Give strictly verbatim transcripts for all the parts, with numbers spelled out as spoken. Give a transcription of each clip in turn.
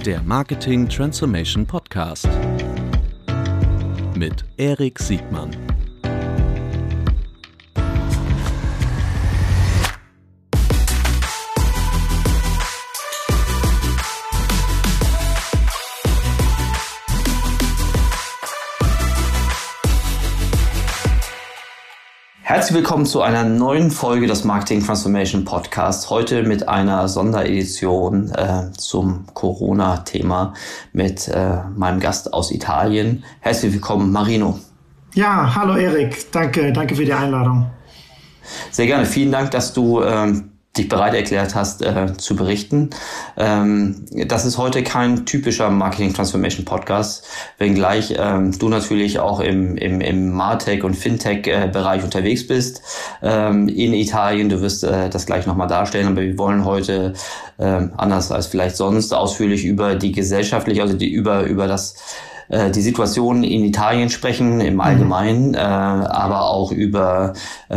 der Marketing Transformation Podcast mit Erik Siegmann. Herzlich willkommen zu einer neuen Folge des Marketing Transformation Podcast. Heute mit einer Sonderedition äh, zum Corona-Thema mit äh, meinem Gast aus Italien. Herzlich willkommen, Marino. Ja, hallo Erik. Danke, danke für die Einladung. Sehr gerne. Vielen Dank, dass du ähm, dich bereit erklärt hast, äh, zu berichten. Ähm, das ist heute kein typischer Marketing Transformation Podcast, wenngleich ähm, du natürlich auch im, im, im Martech- und Fintech-Bereich unterwegs bist ähm, in Italien. Du wirst äh, das gleich nochmal darstellen, aber wir wollen heute äh, anders als vielleicht sonst ausführlich über die gesellschaftliche, also die über über das die Situation in Italien sprechen im Allgemeinen, mhm. äh, aber auch über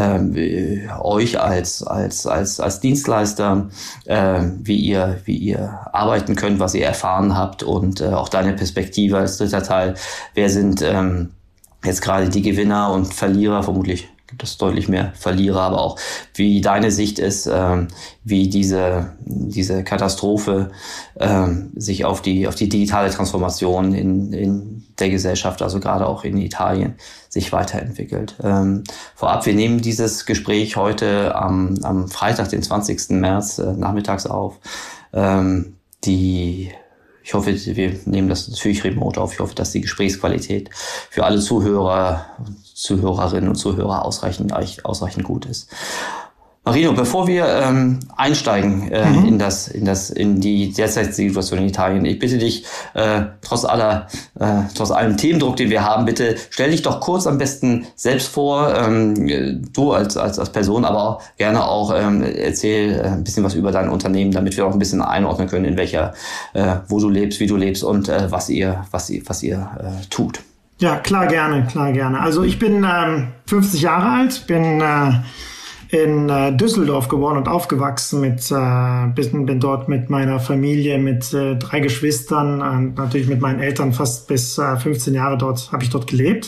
äh, euch als als als als Dienstleister, äh, wie ihr wie ihr arbeiten könnt, was ihr erfahren habt und äh, auch deine Perspektive als dritter Teil. Wer sind ähm, jetzt gerade die Gewinner und Verlierer? Vermutlich gibt es deutlich mehr Verlierer, aber auch wie deine Sicht ist, ähm, wie diese diese Katastrophe ähm, sich auf die auf die digitale Transformation in in der Gesellschaft, also gerade auch in Italien, sich weiterentwickelt. Ähm, vorab, wir nehmen dieses Gespräch heute am am Freitag, den zwanzigsten März, äh, nachmittags auf. Ähm, die Ich hoffe, wir nehmen das natürlich remote auf. Ich hoffe, dass die Gesprächsqualität für alle Zuhörer, Zuhörerinnen und Zuhörer ausreichend, ausreichend gut ist. Marino, bevor wir ähm, einsteigen äh, mhm. in das, in das, in die derzeitige Situation in Italien, ich bitte dich, äh, trotz aller, äh, trotz allem Themendruck, den wir haben, bitte stell dich doch kurz am besten selbst vor, ähm, du als, als, als Person, aber auch gerne auch ähm, erzähl äh, ein bisschen was über dein Unternehmen, damit wir auch ein bisschen einordnen können, in welcher, äh, wo du lebst, wie du lebst und äh, was ihr, was ihr, was ihr äh, tut. Ja, klar, gerne, klar, gerne. Also ich bin ähm, fünfzig Jahre alt, bin äh, in äh, Düsseldorf geboren und aufgewachsen, mit äh, bin, bin dort mit meiner Familie, mit äh, drei Geschwistern und natürlich mit meinen Eltern fast bis äh, fünfzehn Jahre dort, habe ich dort gelebt.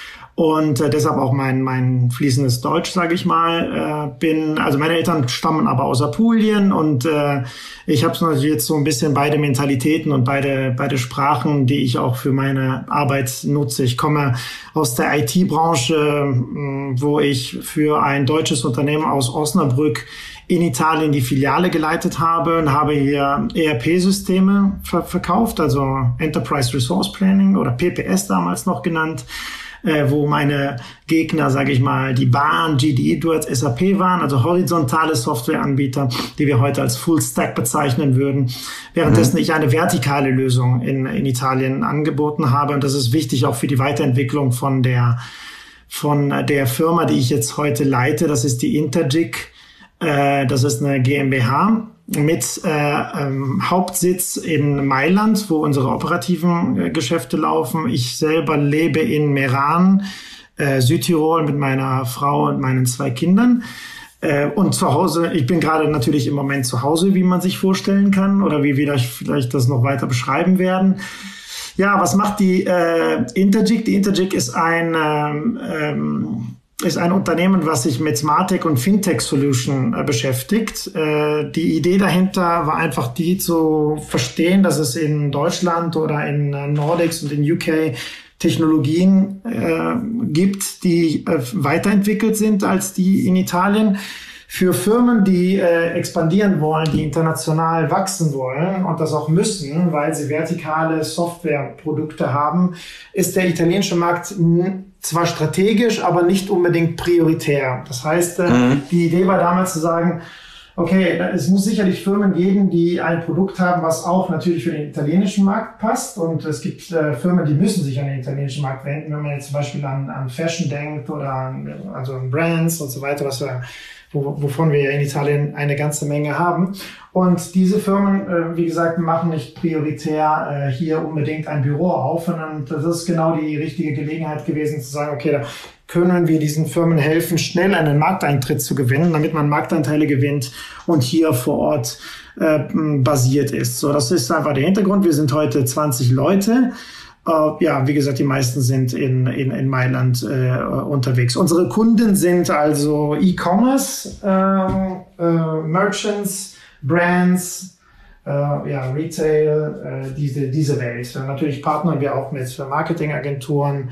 Und äh, deshalb auch mein mein fließendes Deutsch, sage ich mal. Äh, bin also meine Eltern stammen aber aus Apulien und äh, ich habe natürlich jetzt so ein bisschen beide Mentalitäten und beide beide Sprachen, die ich auch für meine Arbeit nutze. Ich komme aus der I T-Branche, wo ich für ein deutsches Unternehmen aus Osnabrück in Italien die Filiale geleitet habe und habe hier E R P-Systeme ver- verkauft, also Enterprise Resource Planning oder P P S damals noch genannt. Äh, wo meine Gegner, sage ich mal, die Bahn, G D Edwards, S A P waren, also horizontale Softwareanbieter, die wir heute als Full Stack bezeichnen würden, währenddessen mhm. ich eine vertikale Lösung in, in Italien angeboten habe. Und das ist wichtig auch für die Weiterentwicklung von der, von der Firma, die ich jetzt heute leite. Das ist die Intergic. Äh, das ist eine GmbH mit äh, ähm, Hauptsitz in Mailand, wo unsere operativen äh, Geschäfte laufen. Ich selber lebe in Meran, äh, Südtirol, mit meiner Frau und meinen zwei Kindern. Äh, und zu Hause, ich bin gerade natürlich im Moment zu Hause, wie man sich vorstellen kann, oder wie wir vielleicht das noch weiter beschreiben werden. Ja, was macht die äh, Intergic? Die Intergic ist ein ähm, ähm, ist ein Unternehmen, was sich mit Smartech und Fintech Solution äh, beschäftigt. Äh, die Idee dahinter war einfach die zu verstehen, dass es in Deutschland oder in äh, Nordics und in U K Technologien äh, gibt, die äh, weiterentwickelt sind als die in Italien. Für Firmen, die äh, expandieren wollen, die international wachsen wollen und das auch müssen, weil sie vertikale Softwareprodukte haben, ist der italienische Markt n- zwar strategisch, aber nicht unbedingt prioritär. Das heißt, äh, mhm. die Idee war damals zu sagen, okay, es muss sicherlich Firmen geben, die ein Produkt haben, was auch natürlich für den italienischen Markt passt. Und es gibt äh, Firmen, die müssen sich an den italienischen Markt wenden, wenn man jetzt zum Beispiel an, an Fashion denkt oder an, also an Brands und so weiter, was wir wovon wir ja in Italien eine ganze Menge haben. Und diese Firmen, äh, wie gesagt, machen nicht prioritär äh, hier unbedingt ein Büro auf. Und das ist genau die richtige Gelegenheit gewesen zu sagen, okay, da können wir diesen Firmen helfen, schnell einen Markteintritt zu gewinnen, damit man Marktanteile gewinnt und hier vor Ort äh, basiert ist. So, das ist einfach der Hintergrund. Wir sind heute zwanzig Leute. Uh, ja, wie gesagt, die meisten sind in, in, in Mailand äh, unterwegs. Unsere Kunden sind also E-Commerce, äh, äh, Merchants, Brands, äh, ja, Retail, äh, diese, diese Welt. Dann natürlich partnern wir auch mit Marketingagenturen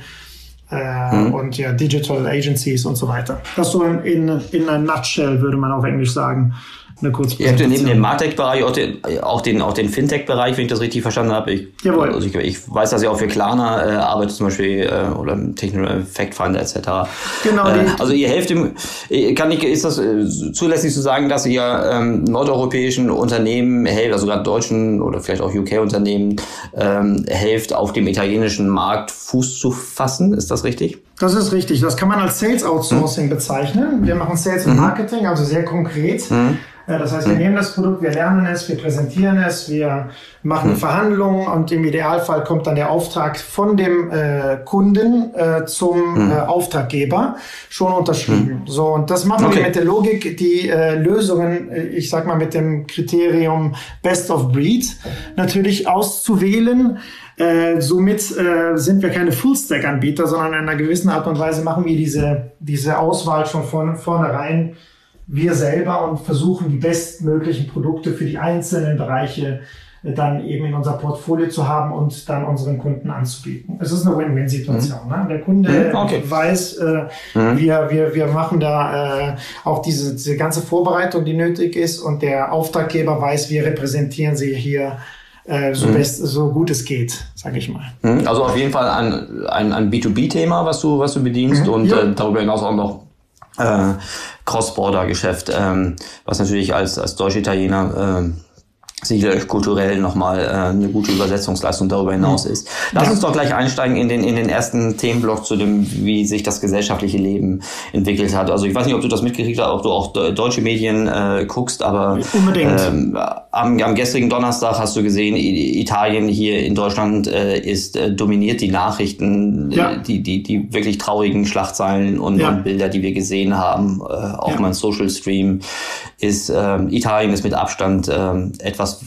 äh, mhm. und ja, Digital Agencies und so weiter. Das so in, in, in a nutshell, würde man auf Englisch sagen. Eine kurze Ihr habt ja neben dem Martech-Bereich auch den, auch den, auch den Fintech-Bereich, wenn ich das richtig verstanden habe. Ich, Jawohl. Also ich, ich weiß, dass ihr auch für Klarna äh, arbeitet, zum Beispiel, äh, oder Techno Fact Finder et cetera. Genau. Äh, also ihr helft im, kann ich, ist das äh, zulässig zu sagen, dass ihr ähm, nordeuropäischen Unternehmen helft, also gerade deutschen oder vielleicht auch U K-Unternehmen ähm, helft, auf dem italienischen Markt Fuß zu fassen? Ist das richtig? Das ist richtig. Das kann man als Sales Outsourcing hm. bezeichnen. Wir machen Sales und Marketing, also sehr konkret. Hm. Das heißt, wir nehmen das Produkt, wir lernen es, wir präsentieren es, wir machen hm. Verhandlungen und im Idealfall kommt dann der Auftrag von dem äh, Kunden äh, zum hm. äh, Auftraggeber schon unterschrieben. Hm. So, und das machen okay. wir mit der Logik, die äh, Lösungen, ich sag mal mit dem Kriterium Best of Breed natürlich auszuwählen. Äh, somit äh, sind wir keine Full-Stack-Anbieter, sondern in einer gewissen Art und Weise machen wir diese, diese Auswahl schon von vornherein wir selber und versuchen die bestmöglichen Produkte für die einzelnen Bereiche äh, dann eben in unser Portfolio zu haben und dann unseren Kunden anzubieten. Es ist eine Win-Win-Situation. Mhm. Ne? Der Kunde okay. weiß, äh, mhm. wir, wir, wir machen da äh, auch diese, diese ganze Vorbereitung, die nötig ist, und der Auftraggeber weiß, wir repräsentieren sie hier äh, so, mhm. best, so gut es geht, sage ich mal. Also auf jeden Fall ein, ein, ein B zwei B-Thema, was du, was du bedienst, mhm. und ja. äh, darüber hinaus auch noch Äh, Cross-Border-Geschäft, ähm, was natürlich als als Deutsch-Italiener äh, sicherlich kulturell nochmal äh, eine gute Übersetzungsleistung darüber hinaus ist. Lass ja. uns doch gleich einsteigen in den in den ersten Themenblock zu dem, wie sich das gesellschaftliche Leben entwickelt hat. Also ich weiß nicht, ob du das mitgekriegt hast, ob du auch deutsche Medien äh, guckst, aber unbedingt. Ähm, am, am gestrigen Donnerstag hast du gesehen, Italien hier in Deutschland äh, ist äh, dominiert die Nachrichten, ja. äh, die die die wirklich traurigen Schlagzeilen und, ja. und Bilder, die wir gesehen haben, äh, auch ja. mein Social Stream ist äh, Italien ist mit Abstand äh, etwas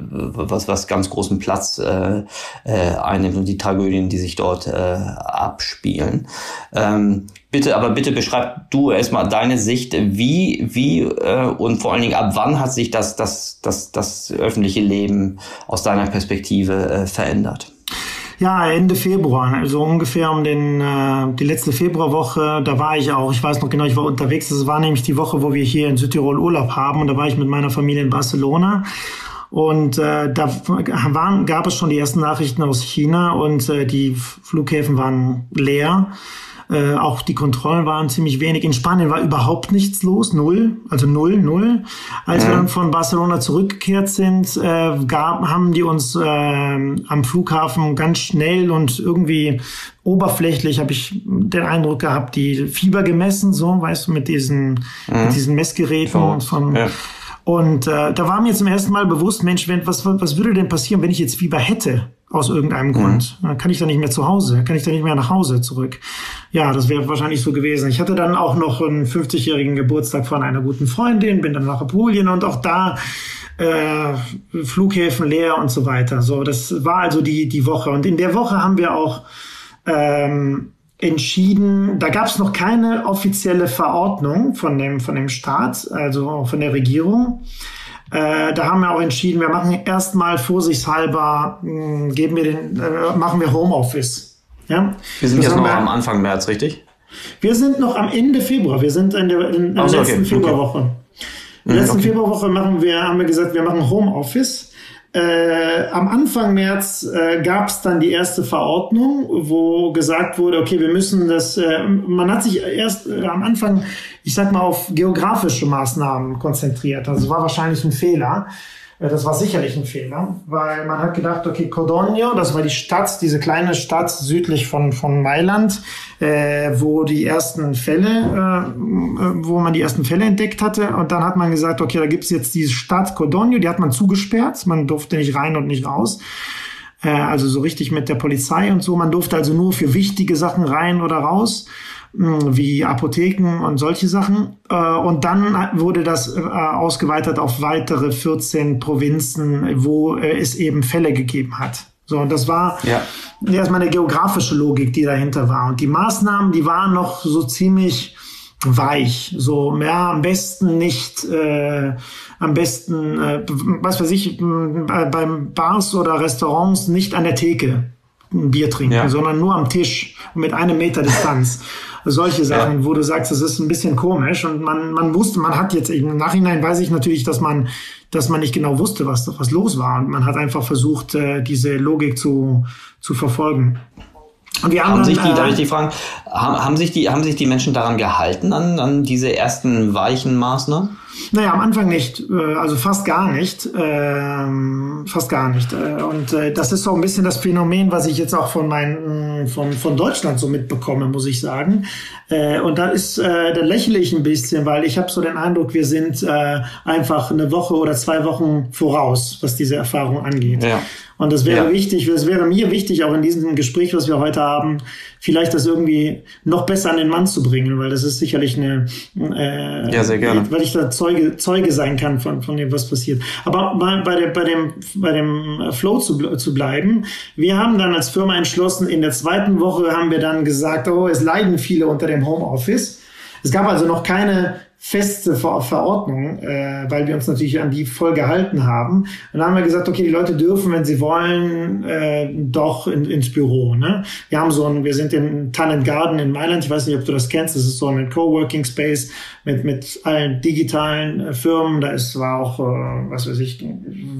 was was ganz großen Platz äh, äh, einnimmt, und die Tragödien, die sich dort äh, abspielen. Ähm, bitte, aber bitte beschreib du erstmal deine Sicht, wie wie äh, und vor allen Dingen ab wann hat sich das das das das öffentliche Leben aus deiner Perspektive äh, verändert? Ja, Ende Februar, also ungefähr um den äh, die letzte Februarwoche, da war ich auch, ich weiß noch genau, ich war unterwegs, das war nämlich die Woche, wo wir hier in Südtirol Urlaub haben, und da war ich mit meiner Familie in Barcelona. Und äh, da waren, gab es schon die ersten Nachrichten aus China, und äh, die Flughäfen waren leer. Äh, auch die Kontrollen waren ziemlich wenig. In Spanien war überhaupt nichts los, null, also null, null. Als mhm. wir dann von Barcelona zurückgekehrt sind, äh, gab, haben die uns äh, am Flughafen ganz schnell und irgendwie oberflächlich, habe ich den Eindruck gehabt, die Fieber gemessen, so, weißt du, mit diesen, mhm. mit diesen Messgeräten und von ja. Und äh, da war mir zum ersten Mal bewusst, Mensch, wenn, was, was würde denn passieren, wenn ich jetzt Fieber hätte, aus irgendeinem mhm. Grund? Dann kann ich dann nicht mehr zu Hause, kann ich dann nicht mehr nach Hause zurück. Ja, das wäre wahrscheinlich so gewesen. Ich hatte dann auch noch einen fünfzigjährigen Geburtstag von einer guten Freundin, bin dann nach Apulien, und auch da äh, Flughäfen leer und so weiter. So, das war also die die Woche. Und in der Woche haben wir auch ähm, entschieden, da gab es noch keine offizielle Verordnung von dem von dem Staat, also von der Regierung. Äh, da haben wir auch entschieden, wir machen erstmal vorsichtshalber, mh, geben wir den, äh, machen wir Homeoffice. Ja? Wir sind das jetzt noch wir, am Anfang März, richtig? Wir sind noch am Ende Februar. Wir sind in der, in der also, letzten okay. Februarwoche. In der mhm, letzten okay. Februarwoche machen wir, haben wir gesagt, wir machen Homeoffice. Äh, am Anfang März äh, gab es dann die erste Verordnung, wo gesagt wurde, okay, wir müssen das, äh, man hat sich erst äh, am Anfang, ich sag mal, auf geografische Maßnahmen konzentriert. Also war wahrscheinlich ein Fehler. Äh, das war sicherlich ein Fehler, weil man hat gedacht, okay, Codogno, das war die Stadt, diese kleine Stadt südlich von von Mailand, äh, wo die ersten Fälle, äh, wo man die ersten Fälle entdeckt hatte. Und dann hat man gesagt, okay, da gibt's jetzt diese Stadt Codogno, die hat man zugesperrt, man durfte nicht rein und nicht raus. Äh, also so richtig mit der Polizei und so. Man durfte also nur für wichtige Sachen rein oder raus. wie Apotheken und solche Sachen. Und dann wurde das ausgeweitet auf weitere vierzehn Provinzen, wo es eben Fälle gegeben hat. So, und das war ja erstmal eine geografische Logik, die dahinter war. Und die Maßnahmen, die waren noch so ziemlich weich. So, ja, am besten nicht, äh, am besten, äh, was weiß ich, äh, beim Bars oder Restaurants nicht an der Theke ein Bier trinken, ja. sondern nur am Tisch und mit einem Meter Distanz. Solche Sachen, ja. wo du sagst, das ist ein bisschen komisch. Und man, man wusste, man hat jetzt eben, im Nachhinein weiß ich natürlich, dass man, dass man nicht genau wusste, was, was los war. Und man hat einfach versucht, äh, diese Logik zu, zu verfolgen. Und die anderen, haben sich die, äh, darf ich die fragen, haben, haben sich die, haben sich die Menschen daran gehalten, an, an diese ersten weichen Maßnahmen? Naja, am Anfang nicht, also fast gar nicht, ähm, fast gar nicht. Und äh, das ist so ein bisschen das Phänomen, was ich jetzt auch von meinen, von, von Deutschland so mitbekomme, muss ich sagen. Äh, und da ist, äh, da lächle ich ein bisschen, weil ich habe so den Eindruck, wir sind äh, einfach eine Woche oder zwei Wochen voraus, was diese Erfahrung angeht. Ja. Und das wäre ja. wichtig, es wäre mir wichtig, auch in diesem Gespräch, was wir heute haben, vielleicht das irgendwie noch besser an den Mann zu bringen, weil das ist sicherlich eine, äh, ja, sehr gerne. weil ich da Zeuge, Zeuge sein kann von, von dem, was passiert. Aber bei, bei, der, bei dem, bei dem Flow zu, zu bleiben, wir haben dann als Firma entschlossen, in der zweiten Woche haben wir dann gesagt, oh, es leiden viele unter dem Homeoffice. Es gab also noch keine feste Ver- Verordnung, äh, weil wir uns natürlich an die voll gehalten haben. Und dann haben wir gesagt, okay, die Leute dürfen, wenn sie wollen, äh, doch in, ins Büro. Ne? Wir haben so ein, wir sind in Tannent Garden in Mailand. Ich weiß nicht, ob du das kennst. Das ist so ein Coworking Space mit mit allen digitalen äh, Firmen. Da ist zwar auch, äh, was weiß ich,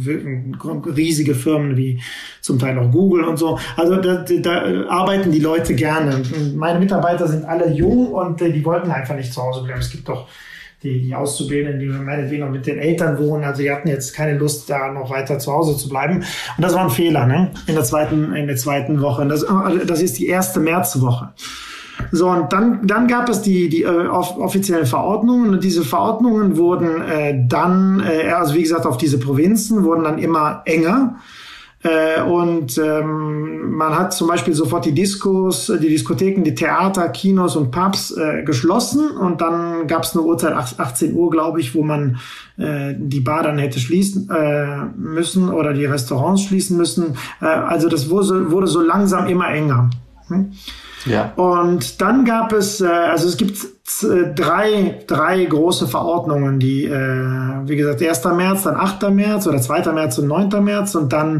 riesige Firmen wie zum Teil auch Google und so. Also da, da arbeiten die Leute gerne. Meine Mitarbeiter sind alle jung und äh, die wollten einfach nicht zu Hause bleiben. Es gibt doch die, die Auszubildenden, die meinetwegen noch mit den Eltern wohnen, also die hatten jetzt keine Lust, da noch weiter zu Hause zu bleiben. Und das war ein Fehler, ne? In der zweiten, in der zweiten Woche. Und das, das ist die erste Märzwoche. So, und dann, dann gab es die, die äh, offiziellen Verordnungen, und diese Verordnungen wurden äh, dann, äh, also wie gesagt, auf diese Provinzen wurden dann immer enger. Äh, und ähm, man hat zum Beispiel sofort die Diskos, die Diskotheken, die Theater, Kinos und Pubs äh, geschlossen, und dann gab es eine Uhrzeit, achtzehn Uhr, glaube ich, wo man äh, die Bar dann hätte schließen äh, müssen oder die Restaurants schließen müssen. Äh, also das wurde, wurde so langsam immer enger. Hm? Ja. Und dann gab es, äh, also es gibt äh, drei, drei große Verordnungen, die, äh, wie gesagt, erster März, dann achter März oder zweiter März und neunter März, und dann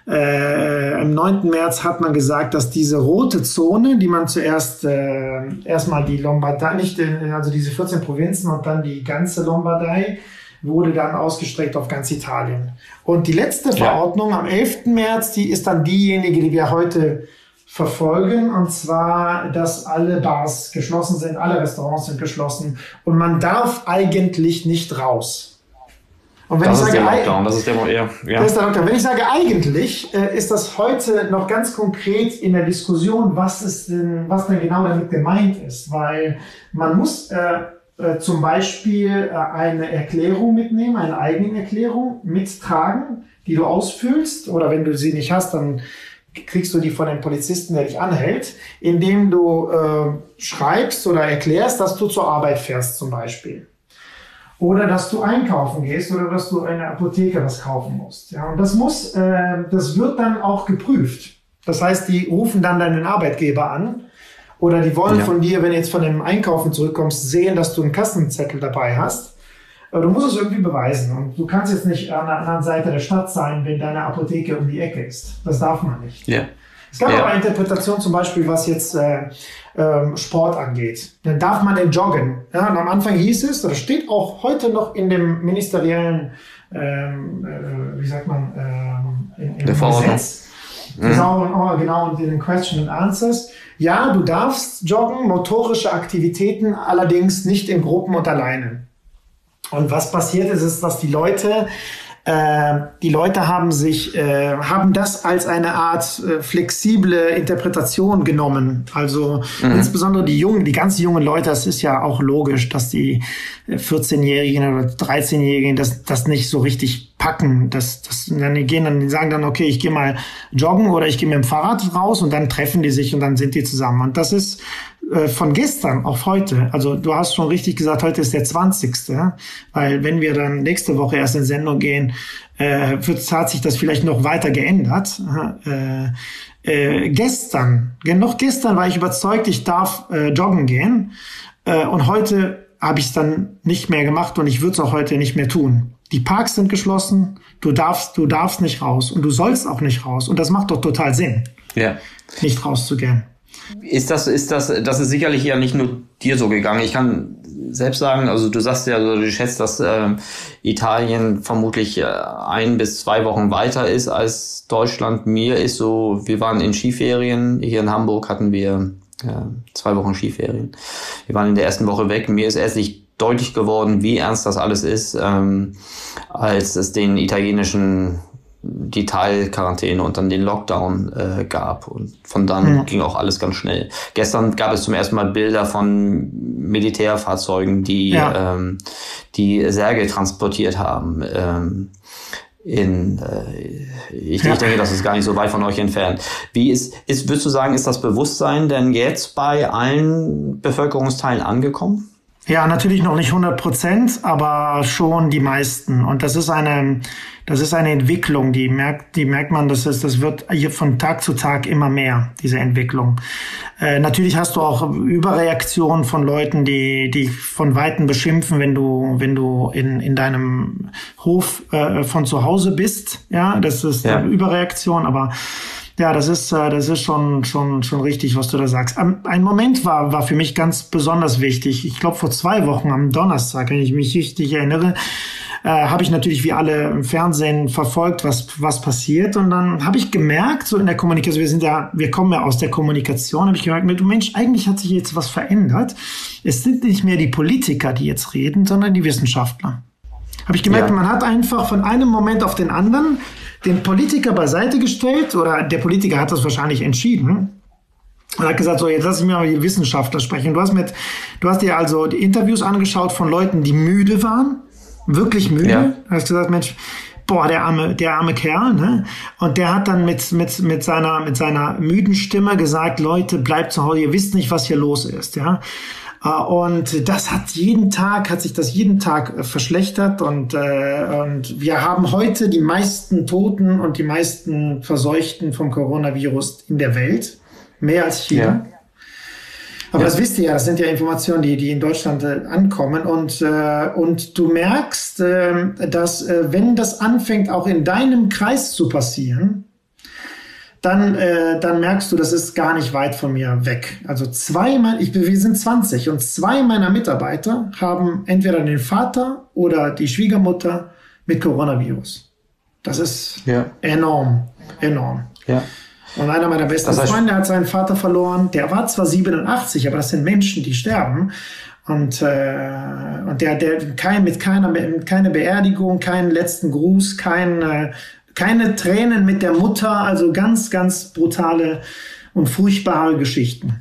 äh, im neunten März hat man gesagt, dass diese rote Zone, die man zuerst äh, erstmal die Lombardei, nicht, also diese vierzehn Provinzen und dann die ganze Lombardei, wurde dann ausgestreckt auf ganz Italien. Und die letzte Verordnung ja. am elften März, die ist dann diejenige, die wir heute verfolgen, und zwar, dass alle Bars geschlossen sind, alle Restaurants sind geschlossen und man darf eigentlich nicht raus. Und wenn das, ich ist sage, der Lockdown, das ist der Lockdown, ja. Das ist der Lockdown. Wenn ich sage eigentlich, äh, ist das heute noch ganz konkret in der Diskussion, was ist denn, was denn genau damit gemeint ist, weil man muss äh, äh, zum Beispiel äh, eine Erklärung mitnehmen, eine eigene Erklärung mittragen, die du ausfüllst, oder wenn du sie nicht hast, dann kriegst du die von dem Polizisten, der dich anhält, indem du äh, schreibst oder erklärst, dass du zur Arbeit fährst zum Beispiel. Oder dass du einkaufen gehst oder dass du in der Apotheke was kaufen musst. Ja, und das muss, äh, das wird dann auch geprüft. Das heißt, die rufen dann deinen Arbeitgeber an oder die wollen ja. von dir, wenn du jetzt von dem Einkaufen zurückkommst, sehen, dass du einen Kassenzettel dabei hast. Du musst es irgendwie beweisen, und du kannst jetzt nicht an der anderen Seite der Stadt sein, wenn deine Apotheke um die Ecke ist. Das darf man nicht. Ja. Es gab ja. aber eine Interpretation zum Beispiel, was jetzt äh, ähm, Sport angeht. Dann darf man denn joggen. Ja, und am Anfang hieß es, oder steht auch heute noch in dem ministeriellen, ähm, äh, wie sagt man, ähm, in, in der Gesetz. Mhm. Genau, genau, und in den Question and Answers. Ja, du darfst joggen, motorische Aktivitäten, allerdings nicht in Gruppen und alleine. Und was passiert ist, ist, dass die Leute, äh, die Leute haben sich, äh, haben das als eine Art äh, flexible Interpretation genommen. Also mhm. insbesondere die jungen, die ganz jungen Leute, das ist ja auch logisch, dass die vierzehnjährigen oder dreizehnjährigen das, das nicht so richtig packen. Das, das, dann die gehen dann, die sagen dann, okay, ich gehe mal joggen oder ich gehe mit dem Fahrrad raus, und dann treffen die sich und dann sind die zusammen. Und das ist äh, von gestern auf heute, also du hast schon richtig gesagt, heute ist der zwanzigste, weil wenn wir dann nächste Woche erst in Sendung gehen, äh, wird, hat sich das vielleicht noch weiter geändert. Äh, äh, gestern, noch gestern war ich überzeugt, ich darf äh, joggen gehen äh, und heute habe ich es dann nicht mehr gemacht und ich würde es auch heute nicht mehr tun. Die Parks sind geschlossen, du darfst, du darfst nicht raus und du sollst auch nicht raus und das macht doch total Sinn, ja. nicht rauszugehen. Ist das, ist das, das ist sicherlich ja nicht nur dir so gegangen. Ich kann selbst sagen, also du sagst ja, du schätzt, dass äh, Italien vermutlich äh, ein bis zwei Wochen weiter ist als Deutschland. Mir ist so, wir waren in Skiferien, hier in Hamburg hatten wir äh, zwei Wochen Skiferien. Wir waren in der ersten Woche weg. Mir ist erstlich deutlich geworden, wie ernst das alles ist, ähm, als es den italienischen die Teilquarantäne und dann den Lockdown äh, gab. Und von dann ja. ging auch alles ganz schnell. Gestern gab es zum ersten Mal Bilder von Militärfahrzeugen, die ja. ähm, die Särge transportiert haben. Ähm, in, äh, ich, ja. ich denke, das ist gar nicht so weit von euch entfernt. Wie ist, ist, würdest du sagen, ist das Bewusstsein denn jetzt bei allen Bevölkerungsteilen angekommen? Ja, natürlich noch nicht hundert Prozent, aber schon die meisten. Und das ist eine, das ist eine Entwicklung, die merkt, die merkt man, das ist, das wird hier von Tag zu Tag immer mehr, diese Entwicklung. Äh, natürlich hast du auch Überreaktionen von Leuten, die, die von Weitem beschimpfen, wenn du, wenn du in, in deinem Hof, äh, von zu Hause bist. Ja, das ist ja. eine Überreaktion, aber ja, das ist, das ist schon, schon, schon richtig, was du da sagst. Ein Moment war, war für mich ganz besonders wichtig. Ich glaube, vor zwei Wochen am Donnerstag, wenn ich mich richtig erinnere, äh, habe ich natürlich wie alle im Fernsehen verfolgt, was, was passiert. Und dann habe ich gemerkt, so in der Kommunikation, wir sind ja, wir kommen ja aus der Kommunikation, habe ich gemerkt, du Mensch, eigentlich hat sich jetzt was verändert. Es sind nicht mehr die Politiker, die jetzt reden, sondern die Wissenschaftler. Habe ich gemerkt, ja. man hat einfach von einem Moment auf den anderen den Politiker beiseite gestellt, oder der Politiker hat das wahrscheinlich entschieden und hat gesagt, so, jetzt lass ich mir mal die Wissenschaftler sprechen. Du hast mit, du hast dir also die Interviews angeschaut von Leuten, die müde waren, wirklich müde. Ja. Du hast gesagt, Mensch, boah, der arme, der arme Kerl, ne? Und der hat dann mit, mit, mit seiner, mit seiner müden Stimme gesagt, Leute, bleibt zu Hause, ihr wisst nicht, was hier los ist, ja? Und das hat jeden Tag, hat sich das jeden Tag verschlechtert und, äh, und wir haben heute die meisten Toten und die meisten Verseuchten vom Coronavirus in der Welt. Mehr als China. Ja. Aber ja. das wisst ihr ja, das sind ja Informationen, die, die in Deutschland äh, ankommen und, äh, und du merkst, äh, dass äh, wenn das anfängt, auch in deinem Kreis zu passieren, dann, äh, dann merkst du, das ist gar nicht weit von mir weg. Also zwei, ich, wir sind zwanzig und zwei meiner Mitarbeiter haben entweder den Vater oder die Schwiegermutter mit Coronavirus. Das ist ja. enorm, enorm. Ja. Und einer meiner besten das heißt, Freunde hat seinen Vater verloren. Der war zwar siebenundachtzig, aber das sind Menschen, die sterben. Und, äh, und der, der kein, mit keiner, mit keine Beerdigung, keinen letzten Gruß, kein äh, keine Tränen mit der Mutter, also ganz, ganz brutale und furchtbare Geschichten.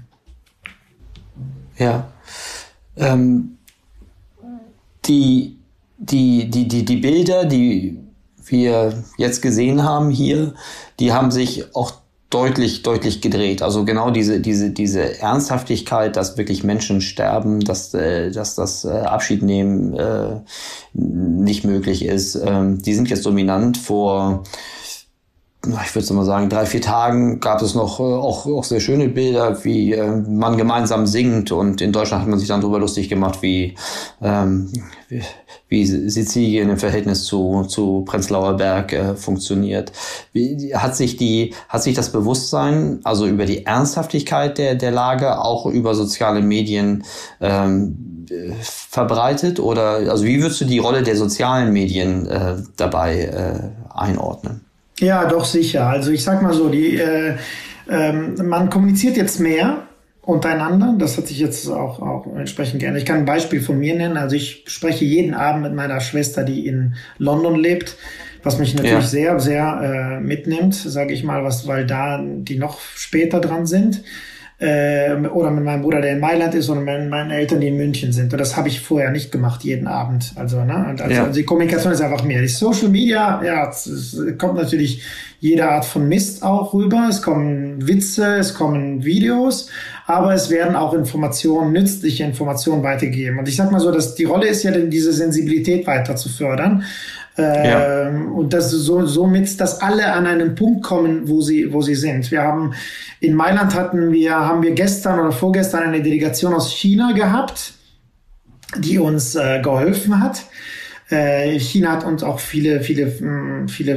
Ja. Ähm, die, die, die, die, die Bilder, die wir jetzt gesehen haben hier, die haben sich auch deutlich, deutlich gedreht. Also genau diese, diese, diese Ernsthaftigkeit, dass wirklich Menschen sterben, dass, äh, dass das äh, Abschied nehmen äh, nicht möglich ist. Ähm, die sind jetzt dominant. Vor, ich würde mal sagen, drei, vier Tagen gab es noch äh, auch, auch sehr schöne Bilder, wie äh, man gemeinsam singt. Und in Deutschland hat man sich dann darüber lustig gemacht, wie, ähm, wie wie Sizilien im Verhältnis zu, zu Prenzlauer Berg äh, funktioniert. Wie, hat sich die, hat sich das Bewusstsein, also über die Ernsthaftigkeit der, der Lage, auch über soziale Medien ähm, verbreitet? Oder, also wie würdest du die Rolle der sozialen Medien äh, dabei äh, einordnen? Ja, doch sicher. Also ich sag mal so, die, äh, ähm, man kommuniziert jetzt mehr untereinander. Das hat sich jetzt auch, auch entsprechend geändert. Ich kann ein Beispiel von mir nennen. Also ich spreche jeden Abend mit meiner Schwester, die in London lebt, was mich natürlich ja. sehr, sehr äh, mitnimmt, sage ich mal, was, weil da die noch später dran sind. äh, oder mit meinem Bruder, der in Mailand ist, oder mit meinen Eltern, die in München sind. Und das habe ich vorher nicht gemacht, jeden Abend. Also, ne? Und also, ja. also die Kommunikation ist einfach mehr. Die Social Media, ja, es, es kommt natürlich jede Art von Mist auch rüber. Es kommen Witze, es kommen Videos, aber es werden auch Informationen, nützliche Informationen weitergegeben. Und ich sag mal so, dass die Rolle ist ja, diese Sensibilität weiter zu fördern. Ja. Und das so, somit, dass alle an einen Punkt kommen, wo sie, wo sie sind. Wir haben in Mailand hatten wir, haben wir gestern oder vorgestern eine Delegation aus China gehabt, die uns äh, geholfen hat. Äh, China hat uns auch viele, viele, viele,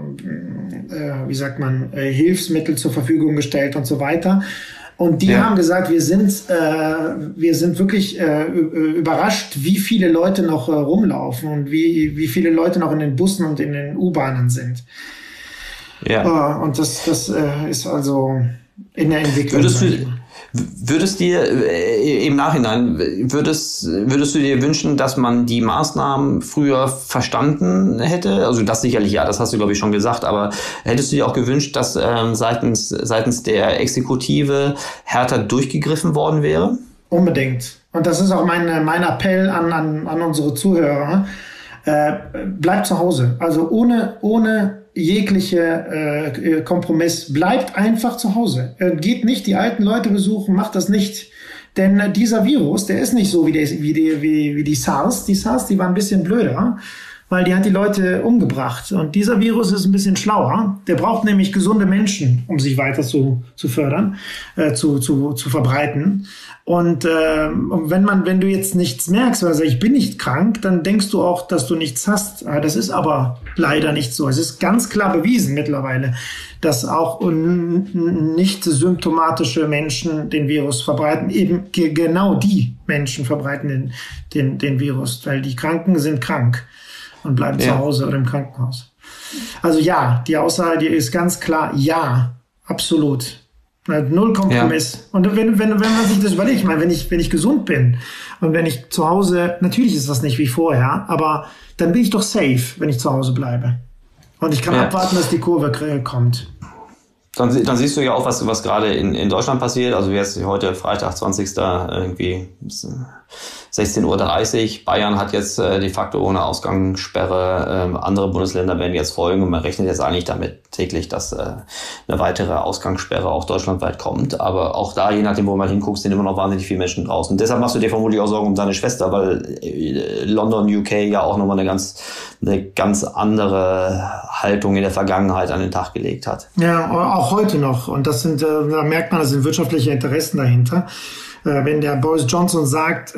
äh, wie sagt man, äh, Hilfsmittel zur Verfügung gestellt und so weiter. Und die ja. haben gesagt, wir sind, äh, wir sind wirklich äh, überrascht, wie viele Leute noch äh, rumlaufen und wie, wie viele Leute noch in den Bussen und in den U-Bahnen sind. Ja. Äh, und das, das äh, ist also in der Entwicklung. Würdest du, würdest dir äh, im Nachhinein, würdest, würdest du dir wünschen, dass man die Maßnahmen früher verstanden hätte? Also das sicherlich, ja, das hast du, glaube ich, schon gesagt, aber hättest du dir auch gewünscht, dass ähm, seitens, seitens der Exekutive härter durchgegriffen worden wäre? Unbedingt. Und das ist auch mein, mein Appell an, an, an unsere Zuhörer. Äh, bleibt zu Hause. Also ohne, ohne jegliche äh, Kompromiss. Bleibt einfach zu Hause. Äh, geht nicht die alten Leute besuchen, macht das nicht. Denn äh, dieser Virus, der ist nicht so wie die, wie, die, wie, wie die SARS. Die SARS, die war ein bisschen blöder, weil die hat die Leute umgebracht. Und dieser Virus ist ein bisschen schlauer. Der braucht nämlich gesunde Menschen, um sich weiter zu, zu fördern, äh, zu, zu, zu verbreiten. Und, äh, und wenn man, wenn du jetzt nichts merkst, also ich bin nicht krank, dann denkst du auch, dass du nichts hast. Das ist aber leider nicht so. Es ist ganz klar bewiesen mittlerweile, dass auch nicht symptomatische Menschen den Virus verbreiten. Eben genau die Menschen verbreiten den, den, den Virus, weil die Kranken sind krank und bleiben ja. zu Hause oder im Krankenhaus. Also ja, die Aussage, die ist ganz klar, ja, absolut. Null Kompromiss. Ja. Und wenn, wenn, wenn man sich das überlegt, ich meine, wenn ich, wenn ich gesund bin und wenn ich zu Hause, natürlich ist das nicht wie vorher, aber dann bin ich doch safe, wenn ich zu Hause bleibe. Und ich kann ja. abwarten, dass die Kurve kommt. Dann, dann siehst du ja auch, was, was gerade in, in Deutschland passiert. Also jetzt heute Freitag, zwanzigsten irgendwie sechzehn Uhr dreißig. Bayern hat jetzt äh, de facto ohne Ausgangssperre. Ähm, andere Bundesländer werden jetzt folgen und man rechnet jetzt eigentlich damit täglich, dass äh, eine weitere Ausgangssperre auch deutschlandweit kommt. Aber auch da, je nachdem, wo man hinguckt, sind immer noch wahnsinnig viele Menschen draußen. Deshalb machst du dir vermutlich auch Sorgen um deine Schwester, weil äh, London, U K ja auch nochmal eine ganz, eine ganz andere Haltung in der Vergangenheit an den Tag gelegt hat. Ja, auch heute noch. Und das sind, da merkt man, das sind wirtschaftliche Interessen dahinter. Wenn der Boris Johnson sagt,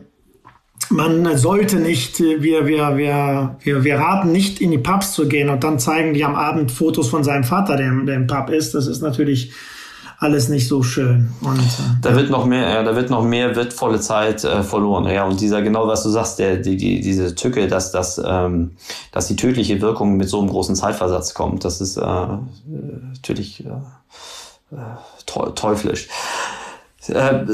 man sollte nicht, wir, wir, wir, wir, wir raten nicht in die Pubs zu gehen und dann zeigen die am Abend Fotos von seinem Vater, der, der im Pub ist. Das ist natürlich alles nicht so schön. Und, da wird noch mehr, da wird noch mehr wertvolle Zeit äh, verloren. Ja, und dieser, genau was du sagst, der, die, die, diese Tücke, dass, dass, ähm, dass die tödliche Wirkung mit so einem großen Zeitversatz kommt, das ist äh, natürlich äh, teuflisch. Äh,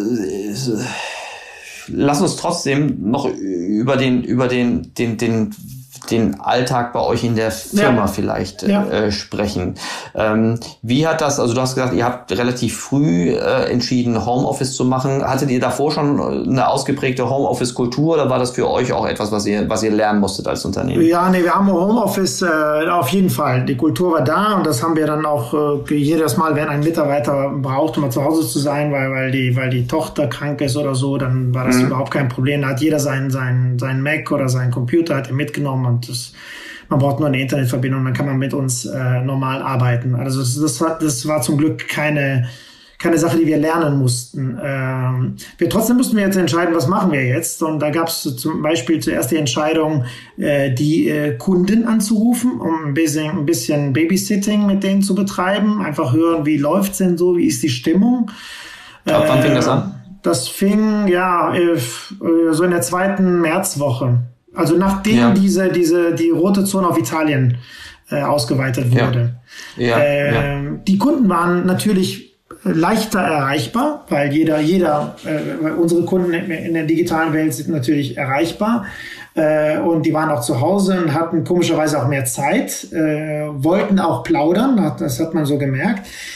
lass uns trotzdem noch über den, über den, den, den, den Alltag bei euch in der Firma ja. vielleicht ja. Äh, sprechen. Ähm, wie hat das, also du hast gesagt, ihr habt relativ früh äh, entschieden, Homeoffice zu machen. Hattet ihr davor schon eine ausgeprägte Homeoffice-Kultur oder war das für euch auch etwas, was ihr, was ihr lernen musstet als Unternehmen? Ja, nee, wir haben Homeoffice äh, auf jeden Fall. Die Kultur war da und das haben wir dann auch äh, jedes Mal, wenn ein Mitarbeiter braucht, um mal zu Hause zu sein, weil, weil die, weil die Tochter krank ist oder so, dann war das mhm. überhaupt kein Problem. Da hat jeder seinen, seinen, seinen Mac oder seinen Computer hat er mitgenommen und das, man braucht nur eine Internetverbindung, dann kann man mit uns äh, normal arbeiten. Also das, das, war, das war zum Glück keine, keine Sache, die wir lernen mussten. Ähm, wir trotzdem mussten wir jetzt entscheiden, was machen wir jetzt. Und da gab es zum Beispiel zuerst die Entscheidung, äh, die äh, Kunden anzurufen, um ein bisschen, ein bisschen Babysitting mit denen zu betreiben. Einfach hören, wie läuft's denn so, wie ist die Stimmung. Ab wann fing das an? Das fing, ja, äh, so in der zweiten Märzwoche. Also nachdem ja. diese, diese, die rote Zone auf Italien äh, ausgeweitet wurde. Ja. Ja. Äh, ja. Die Kunden waren natürlich leichter erreichbar, weil jeder, jeder, äh, weil unsere Kunden in der digitalen Welt sind natürlich erreichbar. Äh, und die waren auch zu Hause und hatten komischerweise auch mehr Zeit, äh, wollten auch plaudern, das hat man so gemerkt.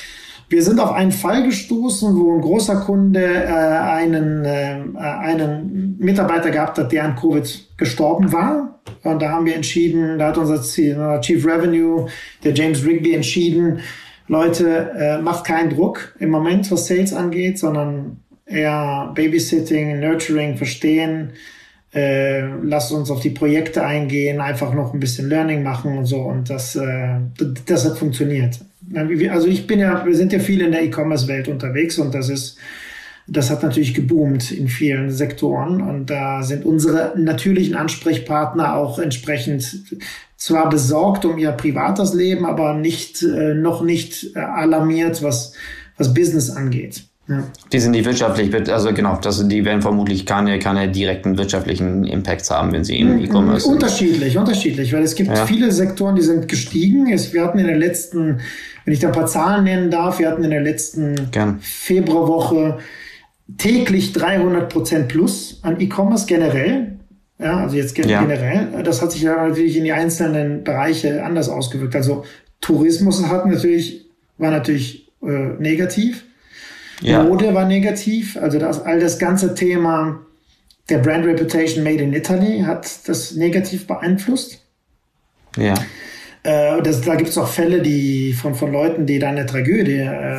Wir sind auf einen Fall gestoßen, wo ein großer Kunde äh, einen, äh, einen Mitarbeiter gehabt hat, der an Covid gestorben war. Und da haben wir entschieden, da hat unser Chief Revenue, der James Rigby, entschieden, Leute, äh, macht keinen Druck im Moment, was Sales angeht, sondern eher Babysitting, Nurturing, Verstehen. Äh, lasst uns auf die Projekte eingehen, einfach noch ein bisschen Learning machen und so. Und das, äh, das hat funktioniert. Also ich bin ja, wir sind ja viel in der E-Commerce-Welt unterwegs und das ist, das hat natürlich geboomt in vielen Sektoren. Und da sind unsere natürlichen Ansprechpartner auch entsprechend zwar besorgt um ihr privates Leben, aber nicht, äh, noch nicht äh, alarmiert, was, was Business angeht. Ja. Die sind nicht wirtschaftlich, also genau, das, die werden vermutlich keine, keine direkten wirtschaftlichen Impacts haben, wenn sie im E-Commerce sind. Unterschiedlich, unterschiedlich, weil es gibt ja. viele Sektoren, die sind gestiegen. Wir hatten in der letzten, wenn ich da ein paar Zahlen nennen darf, wir hatten in der letzten Gern. Februarwoche täglich dreihundert Prozent plus an E-Commerce generell. Ja, also jetzt gen- ja. generell. Das hat sich ja natürlich in die einzelnen Bereiche anders ausgewirkt. Also Tourismus hat natürlich, war natürlich äh, negativ. Ja. Mode war negativ, also das, all das ganze Thema der Brand Reputation Made in Italy hat das negativ beeinflusst. Ja. Äh, das, da gibt es auch Fälle, die von, von Leuten, die da eine Tragödie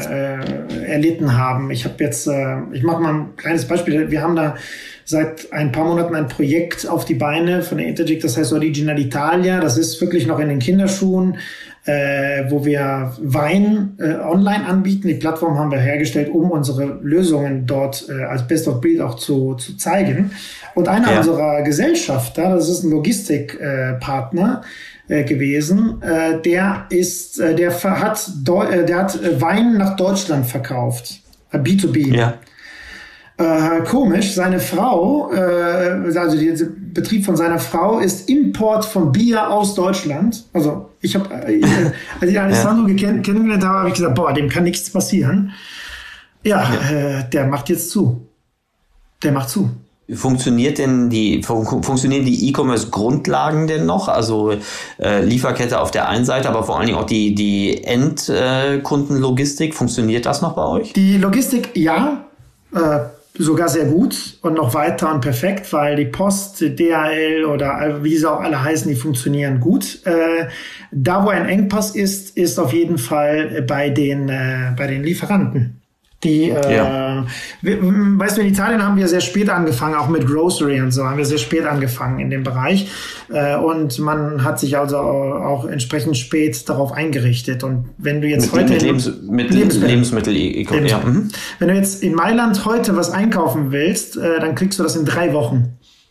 äh, erlitten haben. Ich habe jetzt, äh, ich mache mal ein kleines Beispiel. Wir haben da seit ein paar Monaten ein Projekt auf die Beine von der Intergic, das heißt Original Italia. Das ist wirklich noch in den Kinderschuhen. Äh, wo wir Wein äh, online anbieten. Die Plattform haben wir hergestellt, um unsere Lösungen dort äh, als Best of Breed auch zu, zu zeigen. Und einer ja. unserer Gesellschafter, das ist ein Logistikpartner äh, äh, gewesen, äh, der ist, äh, der hat, Deu- äh, der hat Wein nach Deutschland verkauft, äh, B zwei B. Ja. Äh, komisch, seine Frau, äh, also der Betrieb von seiner Frau ist Import von Bier aus Deutschland. Also ich habe, äh, als ich Alessandro ja. kenn- kennengelernt habe, habe ich gesagt, boah, dem kann nichts passieren. Ja, ja. Äh, der macht jetzt zu. Der macht zu. Funktioniert denn die, fun- funktionieren die E-Commerce-Grundlagen denn noch? Also äh, Lieferkette auf der einen Seite, aber vor allen Dingen auch die, die Endkundenlogistik. Funktioniert das noch bei euch? Die Logistik, ja. Äh, sogar sehr gut und noch weiter und perfekt, weil die Post, D H L oder wie sie auch alle heißen, die funktionieren gut. Äh, da, wo ein Engpass ist, ist auf jeden Fall bei den, äh, bei den Lieferanten. Die, äh, ja. wir, weißt du, in Italien haben wir sehr spät angefangen, auch mit Grocery und so, haben wir sehr spät angefangen in dem Bereich. Äh, und man hat sich also auch entsprechend spät darauf eingerichtet. Und wenn du jetzt mit, heute... Mit, Lebens, mit Lebensmittel, Lebensmittel, Lebensmittel ja. mhm. Wenn du jetzt in Mailand heute was einkaufen willst, äh, dann kriegst du das in drei Wochen.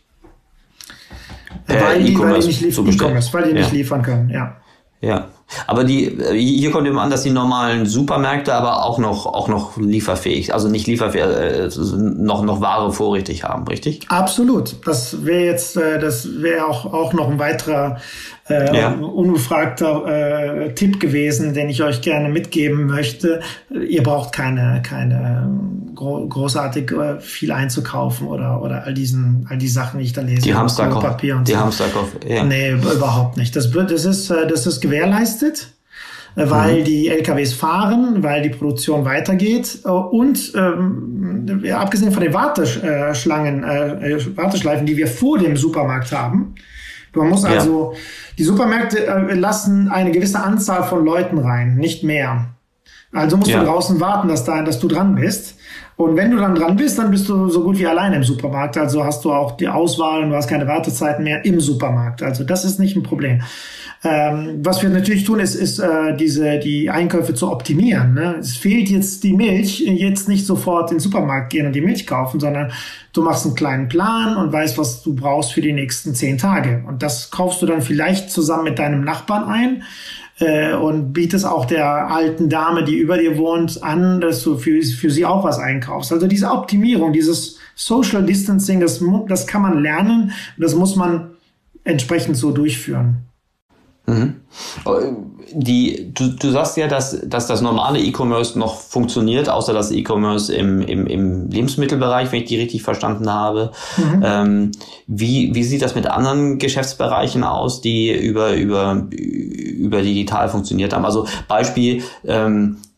Äh, weil, die, weil die nicht, lief- so E-Commerce, weil die ja. nicht liefern können, ja. Ja, aber die hier kommt eben an, dass die normalen Supermärkte aber auch noch auch noch lieferfähig, also nicht lieferfähig, äh, noch noch Ware vorrätig haben, richtig? Absolut. Das wäre jetzt, äh, das wäre auch auch noch ein weiterer äh, ja. ungefragter äh, Tipp gewesen, den ich euch gerne mitgeben möchte. Ihr braucht keine keine gro- großartig äh, viel einzukaufen oder oder all diesen all die Sachen, die ich da lese. Die Hamsterkauf. Die so. Hamsterkauf. Ja. Nee, überhaupt nicht. Das wird, das ist das ist gewährleistet, weil mhm. die L K Ws fahren, weil die Produktion weitergeht und ähm, abgesehen von den Warteschlangen, äh, Warteschleifen, die wir vor dem Supermarkt haben. Man muss also, ja. die Supermärkte äh, lassen eine gewisse Anzahl von Leuten rein, nicht mehr. Also musst ja. du draußen warten, dass, da, dass du dran bist. Und wenn du dann dran bist, dann bist du so gut wie alleine im Supermarkt. Also hast du auch die Auswahl und du hast keine Wartezeiten mehr im Supermarkt. Also das ist nicht ein Problem. Ähm, was wir natürlich tun, ist, ist äh, diese die Einkäufe zu optimieren. Ne? Es fehlt jetzt die Milch, jetzt nicht sofort in den Supermarkt gehen und die Milch kaufen, sondern du machst einen kleinen Plan und weißt, was du brauchst für die nächsten zehn Tage. Und das kaufst du dann vielleicht zusammen mit deinem Nachbarn ein äh, und bietest auch der alten Dame, die über dir wohnt, an, dass du für, für sie auch was einkaufst. Also diese Optimierung, dieses Social Distancing, das, das kann man lernen und das muss man entsprechend so durchführen. Mhm. Die, du, du sagst ja, dass, dass das normale E-Commerce noch funktioniert, außer das E-Commerce im, im, im Lebensmittelbereich, wenn ich die richtig verstanden habe. Mhm. Ähm, wie, wie sieht das mit anderen Geschäftsbereichen aus, die über, über, über digital funktioniert haben? Also Beispiel, ähm,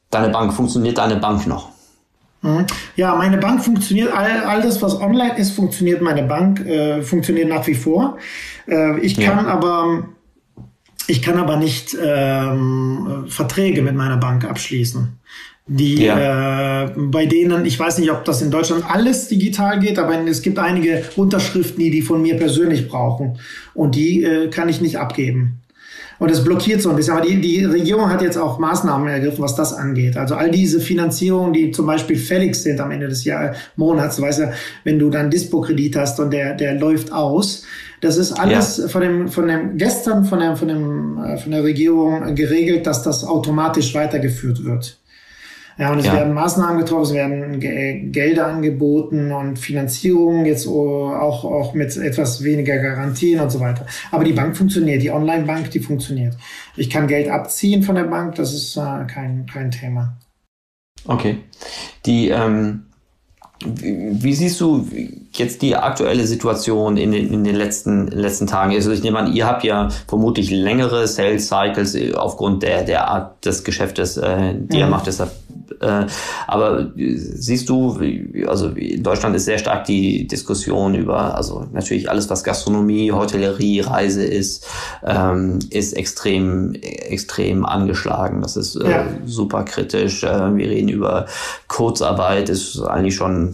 deine Bank, funktioniert deine Bank noch? Ja, meine Bank funktioniert, all, all das, was online ist, funktioniert meine Bank, äh, funktioniert nach wie vor. Äh, ich kann ja. aber, ich kann aber nicht ähm, Verträge mit meiner Bank abschließen. Die, ja. äh, bei denen, ich weiß nicht, ob das in Deutschland alles digital geht, aber es gibt einige Unterschriften, die die von mir persönlich brauchen. Und die äh, kann ich nicht abgeben. Und das blockiert so ein bisschen. Aber die, die Regierung hat jetzt auch Maßnahmen ergriffen, was das angeht. Also all diese Finanzierungen, die zum Beispiel fällig sind am Ende des Jahr, Monats, weißt du, wenn du dann Dispo-Kredit hast und der, der läuft aus. Das ist alles ja. von dem, von dem, gestern von der, von dem, von der Regierung geregelt, dass das automatisch weitergeführt wird. Ja, und es ja. werden Maßnahmen getroffen, es werden G- Gelder angeboten und Finanzierungen jetzt auch, auch mit etwas weniger Garantien und so weiter. Aber die Bank funktioniert, die Online-Bank, die funktioniert. Ich kann Geld abziehen von der Bank, das ist äh, kein, kein Thema. Okay. Die, ähm, wie, wie siehst du jetzt die aktuelle Situation in den, in den letzten, letzten Tagen? Also ich nehme an, ihr habt ja vermutlich längere Sales Cycles aufgrund der, der Art des Geschäftes, äh, die mhm. ihr macht, deshalb. Äh, aber siehst du, also in Deutschland ist sehr stark die Diskussion über, also natürlich alles, was Gastronomie, Hotellerie, Reise ist, ähm, ist extrem, extrem angeschlagen. Das ist äh, ja. super kritisch. Äh, wir reden über Kurzarbeit, ist eigentlich schon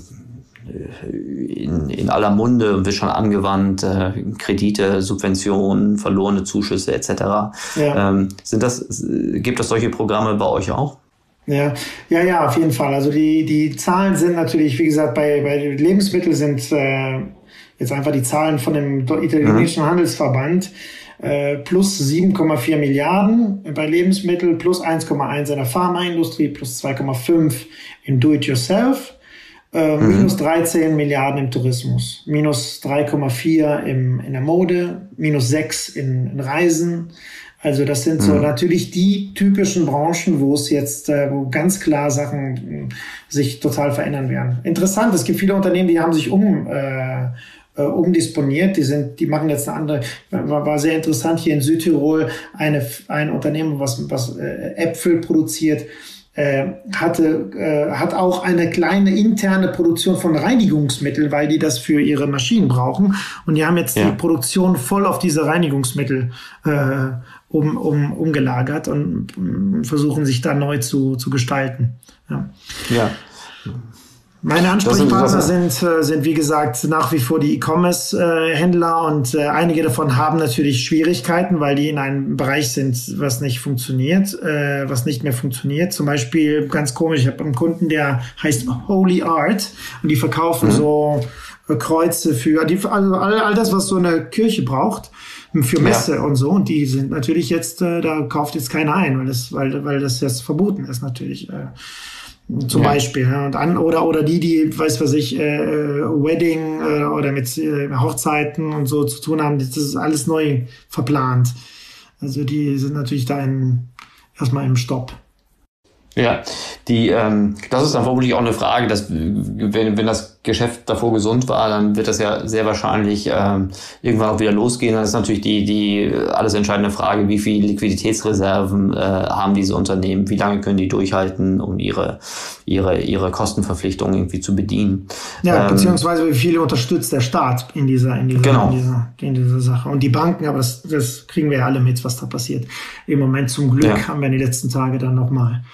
in, in aller Munde und wird schon angewandt, äh, Kredite, Subventionen, verlorene Zuschüsse et cetera. Ja. Ähm, sind das, gibt es solche Programme bei euch auch? Ja, ja, ja, auf jeden Fall. Also die die Zahlen sind natürlich, wie gesagt, bei bei Lebensmitteln sind äh, jetzt einfach die Zahlen von dem italienischen mhm. Handelsverband äh, plus sieben Komma vier Milliarden bei Lebensmitteln, plus eins Komma eins in der Pharmaindustrie, plus zwei Komma fünf im Do-it-yourself. Äh, mhm. Minus dreizehn Milliarden im Tourismus, minus drei Komma vier im, in der Mode, minus sechs in, in Reisen. Also das sind so mhm. natürlich die typischen Branchen, wo es jetzt, äh, wo ganz klar Sachen äh, sich total verändern werden. Interessant, es gibt viele Unternehmen, die haben sich um äh, äh, umdisponiert. Die sind, die machen jetzt eine andere. War, war sehr interessant hier in Südtirol eine ein Unternehmen, was was äh, Äpfel produziert. Äh, hatte äh, hat auch eine kleine interne Produktion von Reinigungsmitteln, weil die das für ihre Maschinen brauchen. Und die haben jetzt ja. die Produktion voll auf diese Reinigungsmittel äh, um, um, umgelagert und um, versuchen sich da neu zu, zu gestalten. Ja. ja. Meine Ansprechpartner sind, sind, wie gesagt, nach wie vor die E-Commerce-Händler und äh, einige davon haben natürlich Schwierigkeiten, weil die in einem Bereich sind, was nicht funktioniert, äh, was nicht mehr funktioniert. Zum Beispiel, ganz komisch, ich habe einen Kunden, der heißt Holy Art und die verkaufen mhm. so äh, Kreuze für, die, also all, all das, was so eine Kirche braucht, für Messe ja. und so. Und die sind natürlich jetzt, äh, da kauft jetzt keiner ein, weil das, weil, weil das jetzt verboten ist natürlich. Äh, Zum ja. Beispiel, ja, und an, oder, oder die, die, weiß was ich, äh, Wedding äh, oder mit äh, Hochzeiten und so zu tun haben, das ist alles neu verplant. Also die sind natürlich da in, erstmal im Stopp. Ja, die, ähm, das ist dann vermutlich auch eine Frage, dass wenn, wenn das Geschäft davor gesund war, dann wird das ja sehr wahrscheinlich ähm, irgendwann auch wieder losgehen. Dann ist natürlich die, die alles entscheidende Frage, wie viel Liquiditätsreserven äh, haben diese Unternehmen, wie lange können die durchhalten, um ihre ihre ihre Kostenverpflichtungen irgendwie zu bedienen. Ja, ähm, beziehungsweise wie viel unterstützt der Staat in dieser in dieser, genau. in dieser in dieser Sache. Und die Banken, aber das das kriegen wir ja alle mit, was da passiert. Im Moment zum Glück ja. haben wir in den letzten Tagen dann nochmal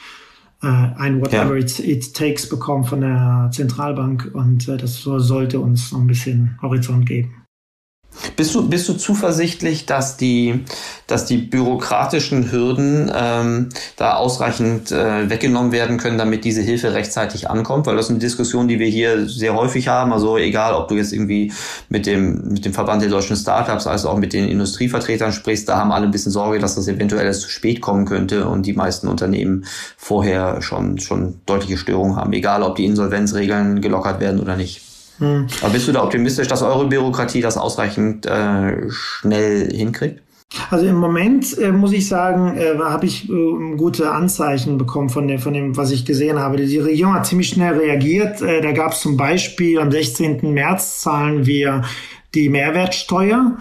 ein Whatever ja. it, it takes bekommen von der Zentralbank und äh, das sollte uns noch ein bisschen Horizont geben. Bist du, bist du zuversichtlich, dass die, dass die bürokratischen Hürden ähm, da ausreichend äh, weggenommen werden können, damit diese Hilfe rechtzeitig ankommt? Weil das ist eine Diskussion, die wir hier sehr häufig haben. Also egal, ob du jetzt irgendwie mit dem, mit dem Verband der deutschen Startups, als auch mit den Industrievertretern sprichst, da haben alle ein bisschen Sorge, dass das eventuell erst zu spät kommen könnte und die meisten Unternehmen vorher schon, schon deutliche Störungen haben. Egal, ob die Insolvenzregeln gelockert werden oder nicht. Hm. Aber bist du da optimistisch, dass eure Bürokratie das ausreichend äh, schnell hinkriegt? Also im Moment äh, muss ich sagen, äh, habe ich äh, gute Anzeichen bekommen von dem, von dem, was ich gesehen habe. Die Regierung hat ziemlich schnell reagiert. Äh, da gab es zum Beispiel am sechzehnten März zahlen wir die Mehrwertsteuer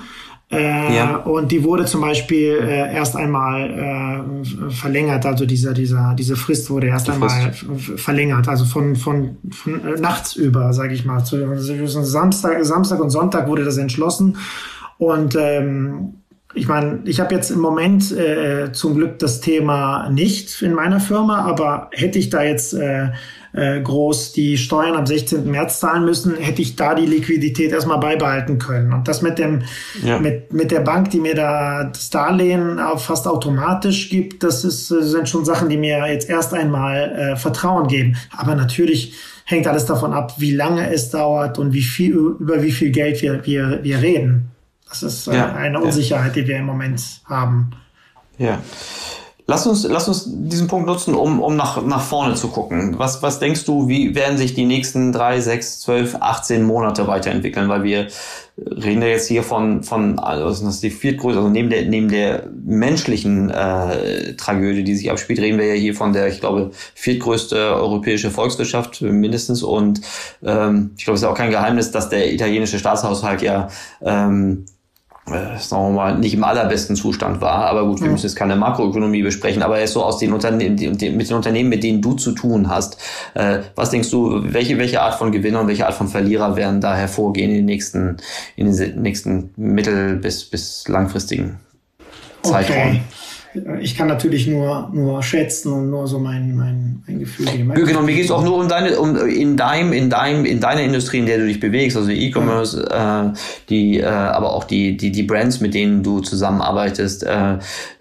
Äh, ja. Und die wurde zum Beispiel äh, erst einmal äh, verlängert, also dieser, dieser, diese Frist wurde erst die einmal Frist. verlängert, also von, von, von äh, nachts über, sage ich mal. Zu, also Samstag, Samstag und Sonntag wurde das entschlossen. Und ähm, ich meine, ich habe jetzt im Moment äh, zum Glück das Thema nicht in meiner Firma, aber hätte ich da jetzt äh, äh, groß die Steuern am sechzehnten März zahlen müssen, hätte ich da die Liquidität erstmal beibehalten können. Und das mit dem ja. mit mit der Bank, die mir da das Darlehen auch fast automatisch gibt, das ist sind schon Sachen, die mir jetzt erst einmal äh, Vertrauen geben. Aber natürlich hängt alles davon ab, wie lange es dauert und wie viel über wie viel Geld wir wir wir reden. Das ist äh, ja, eine Unsicherheit, ja. die wir im Moment haben. Ja. Lass uns, lass uns diesen Punkt nutzen, um, um nach, nach vorne zu gucken. Was, was denkst du, wie werden sich die nächsten drei, sechs, zwölf, achtzehn Monate weiterentwickeln? Weil wir reden ja jetzt hier von, von, also das ist die viertgrößte, also neben der, neben der menschlichen, äh, Tragödie, die sich abspielt, reden wir ja hier von der, ich glaube, viertgrößte europäische Volkswirtschaft mindestens. Und, ähm, ich glaube, es ist auch kein Geheimnis, dass der italienische Staatshaushalt ja, ähm, sagen wir mal, nicht im allerbesten Zustand war. Aber gut, wir ja. müssen jetzt keine Makroökonomie besprechen, aber jetzt so aus den Unternehmen, mit den Unternehmen, mit denen du zu tun hast, äh, was denkst du, welche, welche Art von Gewinner und welche Art von Verlierer werden da hervorgehen in den nächsten, in den nächsten mittel- bis, bis langfristigen Zeitraum? Okay. Ich kann natürlich nur nur schätzen und nur so mein mein, mein Gefühl geben. Genau, mir geht es auch nur um deine, um in deinem, in deinem, in deiner Industrie, in der du dich bewegst, also E-Commerce, ja. äh, die, äh, aber auch die die die Brands, mit denen du zusammenarbeitest. Äh,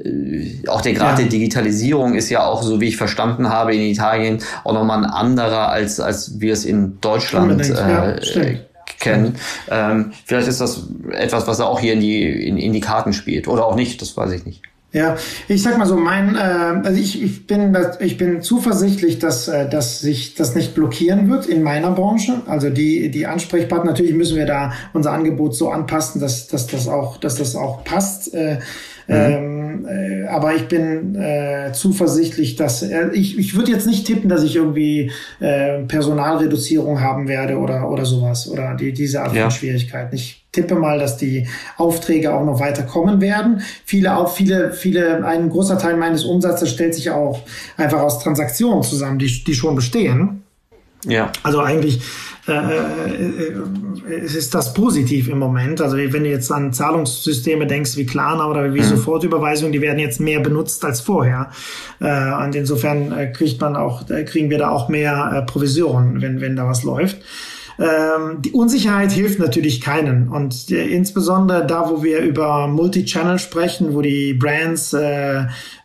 auch der Grad ja. der Digitalisierung ist ja auch, so wie ich verstanden habe, in Italien auch nochmal ein anderer als als wir es in Deutschland äh, ja, kennen. Ähm, vielleicht ist das etwas, was auch hier in die in, in die Karten spielt oder auch nicht. Das weiß ich nicht. Ja, ich sag mal so, mein, äh, also ich, ich bin, ich bin zuversichtlich, dass, äh, dass sich das nicht blockieren wird in meiner Branche. Also die, die Ansprechpartner, natürlich müssen wir da unser Angebot so anpassen, dass, dass das auch, dass das auch passt. Äh, Mhm. Ähm, äh, aber ich bin äh, zuversichtlich, dass äh, ich ich würde jetzt nicht tippen, dass ich irgendwie äh, Personalreduzierung haben werde oder oder sowas oder die diese Art ja. von Schwierigkeiten. Ich tippe mal, dass die Aufträge auch noch weiter kommen werden. Viele auch viele viele ein großer Teil meines Umsatzes stellt sich auch einfach aus Transaktionen zusammen, die die schon bestehen. Ja. Also eigentlich äh, äh, ist das positiv im Moment. Also wenn du jetzt an Zahlungssysteme denkst wie Klarna oder wie mhm. Sofortüberweisung, die werden jetzt mehr benutzt als vorher. Äh, und insofern äh, kriegt man auch, äh, kriegen wir da auch mehr äh, Provisionen, wenn wenn da was läuft. Ähm, die Unsicherheit hilft natürlich keinen. Und äh, insbesondere da, wo wir über Multi-Channel sprechen, wo die Brands äh,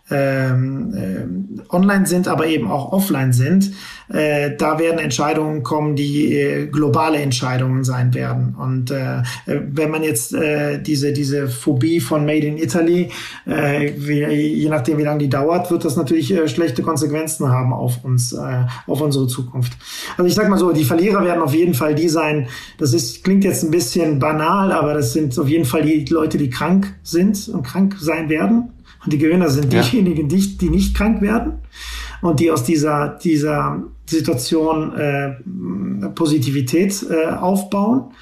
Ähm, äh, online sind, aber eben auch offline sind, äh, da werden Entscheidungen kommen, die äh, globale Entscheidungen sein werden. Und äh, wenn man jetzt äh, diese diese Phobie von Made in Italy, äh, wie, je nachdem wie lange die dauert, wird das natürlich äh, schlechte Konsequenzen haben auf uns, äh, auf unsere Zukunft. Also ich sag mal so, die Verlierer werden auf jeden Fall die sein, das ist klingt jetzt ein bisschen banal, aber das sind auf jeden Fall die Leute, die krank sind und krank sein werden. Und die Gewinner sind ja. diejenigen, die, die nicht krank werden und die aus dieser dieser Situation äh, Positivität äh, aufbauen.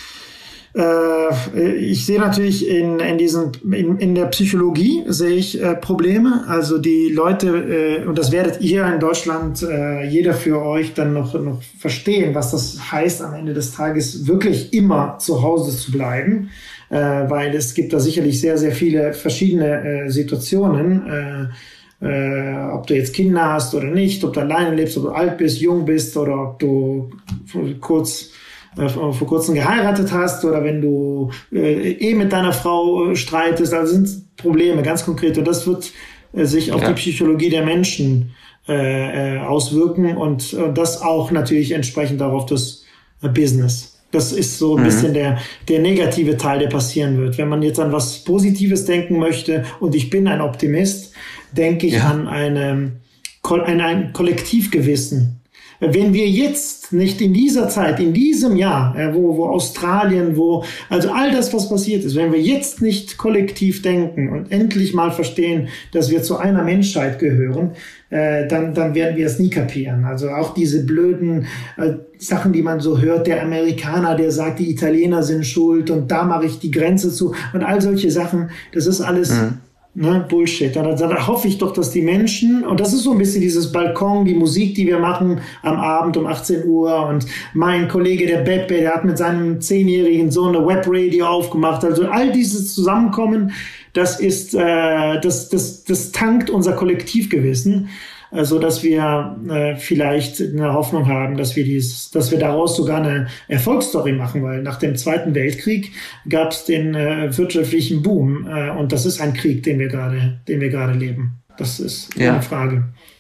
Äh, ich sehe natürlich in in diesen in, in der Psychologie sehe ich äh, Probleme. Also die Leute äh, und das werdet ihr in Deutschland äh, jeder für euch dann noch noch verstehen, was das heißt, am Ende des Tages wirklich immer zu Hause zu bleiben. Äh, weil es gibt da sicherlich sehr, sehr viele verschiedene äh, Situationen, äh, äh, ob du jetzt Kinder hast oder nicht, ob du alleine lebst, ob du alt bist, jung bist oder ob du kurz äh, vor kurzem geheiratet hast oder wenn du äh, eh mit deiner Frau äh, streitest. Also sind Probleme, ganz konkret. Und das wird äh, sich auf ja. die Psychologie der Menschen äh, äh, auswirken und äh, das auch natürlich entsprechend auch auf das äh, Business. Das ist so ein mhm. bisschen der, der negative Teil, der passieren wird. Wenn man jetzt an was Positives denken möchte, und ich bin ein Optimist, denke ich ja. an eine, an ein Kollektivgewissen. wenn wir jetzt nicht in dieser Zeit, in diesem Jahr, äh, wo, wo Australien, wo, also all das, was passiert ist, wenn wir jetzt nicht kollektiv denken und endlich mal verstehen, dass wir zu einer Menschheit gehören, äh, dann, dann werden wir es nie kapieren. Also auch diese blöden äh, Sachen, die man so hört, der Amerikaner, der sagt, die Italiener sind schuld und da mache ich die Grenze zu und all solche Sachen, das ist alles... Mhm. Ne, Bullshit. Da, da hoffe ich doch, dass die Menschen, und das ist so ein bisschen dieses Balkon, die Musik, die wir machen am Abend um achtzehn Uhr und mein Kollege, der Beppe, der hat mit seinem zehnjährigen Sohn eine Webradio aufgemacht. Also all dieses Zusammenkommen, das ist, äh, das, das, das tankt unser Kollektivgewissen, so also, dass wir äh, vielleicht eine Hoffnung haben, dass wir dieses, dass wir daraus sogar eine Erfolgsstory machen, weil nach dem Zweiten Weltkrieg gab es den äh, wirtschaftlichen Boom äh, und das ist ein Krieg, den wir gerade, den wir gerade leben. Das ist ja. eine Frage.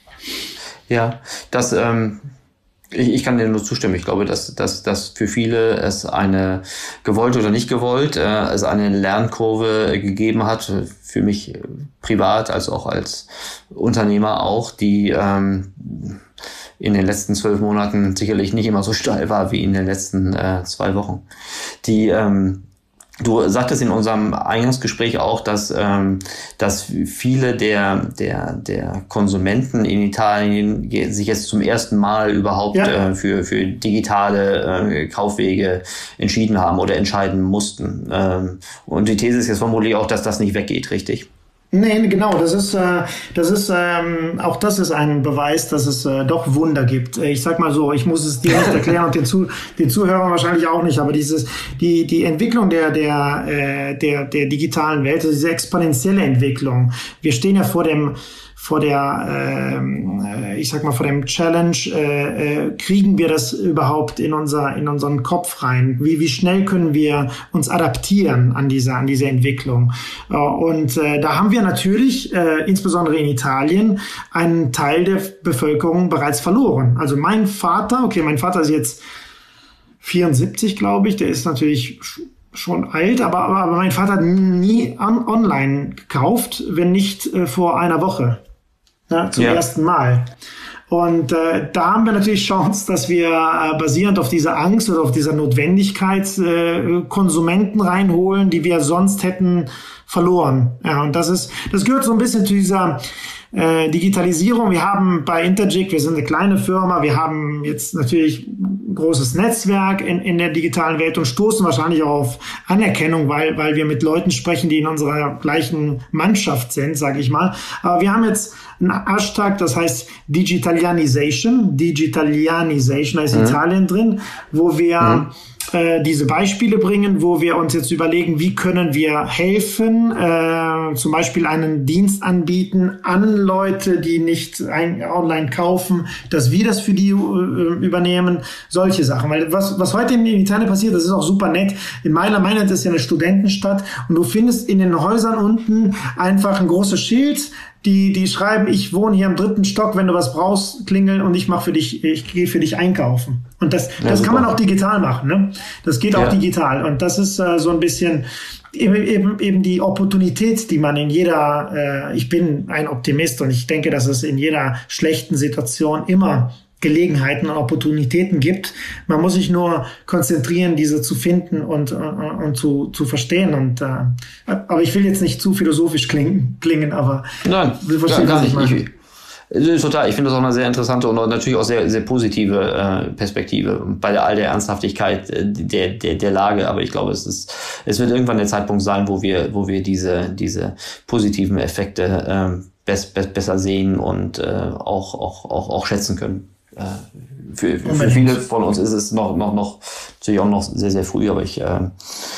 Ja, das ähm Ich, ich kann dir nur zustimmen. Ich glaube, dass, dass, dass für viele es eine gewollt oder nicht gewollt, äh, es eine Lernkurve gegeben hat, für mich privat als auch als Unternehmer auch, die ähm, in den letzten zwölf Monaten sicherlich nicht immer so steil war wie in den letzten äh, zwei Wochen. Die ähm, Du sagtest in unserem Eingangsgespräch auch, dass ähm, dass viele der der der Konsumenten in Italien sich jetzt zum ersten Mal überhaupt ja. äh, für für digitale äh, Kaufwege entschieden haben oder entscheiden mussten. Ähm, und die These ist jetzt vermutlich auch, dass das nicht weggeht, richtig? Nee, genau, das ist, äh, das ist, ähm, auch das ist ein Beweis, dass es äh, doch Wunder gibt. Ich sag mal so, ich muss es dir nicht erklären und den, Zu den Zuhörern wahrscheinlich auch nicht, aber dieses, die, die Entwicklung der, der, äh, der, der digitalen Welt, also diese exponentielle Entwicklung. Wir stehen ja vor dem, vor der, äh, ich sag mal, vor dem Challenge, äh, äh, kriegen wir das überhaupt in unser, in unseren Kopf rein? Wie, wie schnell können wir uns adaptieren an diese, an diese Entwicklung? Äh, und äh, da haben wir natürlich, äh, insbesondere in Italien, einen Teil der Bevölkerung bereits verloren. Also mein Vater, okay, mein Vater ist jetzt vierundsiebzig, glaube ich, der ist natürlich schon alt, aber, aber, aber mein Vater hat nie on, online gekauft, wenn nicht äh, vor einer Woche. Ja, zum ja. ersten Mal. Und äh, da haben wir natürlich Chance, dass wir äh, basierend auf dieser Angst oder auf dieser Notwendigkeit äh, Konsumenten reinholen, die wir sonst hätten verloren. Ja, und das ist, das gehört so ein bisschen zu dieser äh, Digitalisierung. Wir haben bei Interjig, wir sind eine kleine Firma, wir haben jetzt natürlich ein großes Netzwerk in, in der digitalen Welt und stoßen wahrscheinlich auch auf Anerkennung, weil, weil wir mit Leuten sprechen, die in unserer gleichen Mannschaft sind, sage ich mal. Aber wir haben jetzt ein Hashtag, das heißt Digitalianization, Digitalianization, da ist mhm. Italien drin, wo wir mhm. äh, diese Beispiele bringen, wo wir uns jetzt überlegen, wie können wir helfen, äh, zum Beispiel einen Dienst anbieten an Leute, die nicht ein, online kaufen, dass wir das für die äh, übernehmen, solche Sachen. Weil was, was heute in Italien passiert, das ist auch super nett. In Mailand, Mailand ist ja eine Studentenstadt und du findest in den Häusern unten einfach ein großes Schild, Die, die schreiben, ich wohne hier im dritten Stock, wenn du was brauchst, klingeln und ich mache für dich, ich gehe für dich einkaufen. Und das, ja, das kann man auch digital machen, ne? Das geht auch ja. digital. Und das ist äh, so ein bisschen eben, eben, eben die Opportunität, die man in jeder, äh, ich bin ein Optimist und ich denke, dass es in jeder schlechten Situation immer Gelegenheiten und Opportunitäten gibt. Man muss sich nur konzentrieren, diese zu finden und, und, und zu, zu verstehen. Und, äh, aber ich will jetzt nicht zu philosophisch klingen, klingen aber Nein, du verstehst, gar nicht. Ich, ich, total. Ich finde das auch eine sehr interessante und natürlich auch sehr, sehr positive äh, Perspektive bei all der Ernsthaftigkeit äh, der, der, der Lage. Aber ich glaube, es ist, es wird irgendwann der Zeitpunkt sein, wo wir, wo wir diese, diese positiven Effekte äh, best, best, besser sehen und äh, auch, auch, auch, auch schätzen können. Für, für viele von uns ist es noch, noch, noch, natürlich auch noch sehr, sehr früh, aber ich, äh,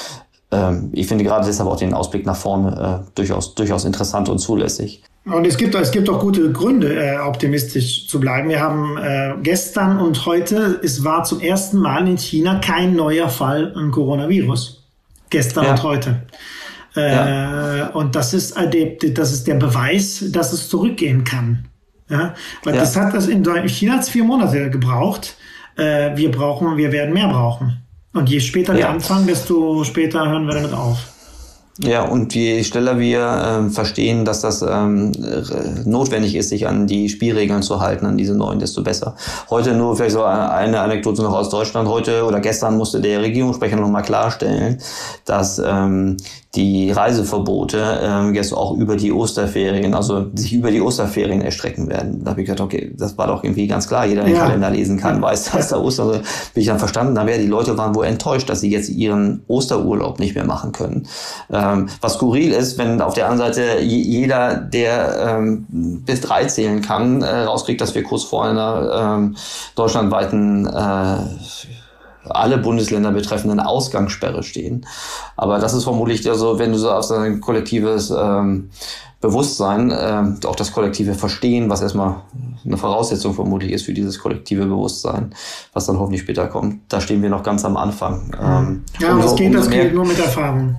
äh, ich finde gerade deshalb auch den Ausblick nach vorne äh, durchaus, durchaus interessant und zulässig. Und es gibt, es gibt auch gute Gründe, äh, optimistisch zu bleiben. Wir haben äh, gestern und heute, es war zum ersten Mal in China kein neuer Fall an Coronavirus. Gestern ja. und heute. Äh, ja. Und das ist, äh, das ist der Beweis, dass es zurückgehen kann. Ja, weil ja. das hat das in China hat's vier Monate gebraucht. Äh, wir brauchen, wir werden mehr brauchen. Und je später ja. wir anfangen, desto später hören wir damit auf. Ja, und je schneller wir äh, verstehen, dass das ähm, notwendig ist, sich an die Spielregeln zu halten, an diese neuen, desto besser. Heute nur vielleicht so eine Anekdote noch aus Deutschland. Heute oder gestern musste der Regierungssprecher noch mal klarstellen, dass ähm, die Reiseverbote ähm, jetzt auch über die Osterferien, also sich über die Osterferien erstrecken werden. Da habe ich gedacht, okay, das war doch irgendwie ganz klar. Jeder, der den ja. Kalender lesen kann, weiß, dass da Ostern, bin ich dann verstanden. Da wäre die Leute waren wohl enttäuscht, dass sie jetzt ihren Osterurlaub nicht mehr machen können. Ähm, was skurril ist, wenn auf der anderen Seite jeder, der ähm, bis drei zählen kann, äh, rauskriegt, dass wir kurz vor einer ähm, deutschlandweiten äh, alle Bundesländer betreffenden Ausgangssperre stehen. Aber das ist vermutlich so, also, wenn du so auf so ein kollektives ähm, Bewusstsein, äh, auch das kollektive Verstehen, was erstmal eine Voraussetzung vermutlich ist für dieses kollektive Bewusstsein, was dann hoffentlich später kommt. Da stehen wir noch ganz am Anfang. Ähm, ja, aber das geht, das geht nur mit Erfahrung.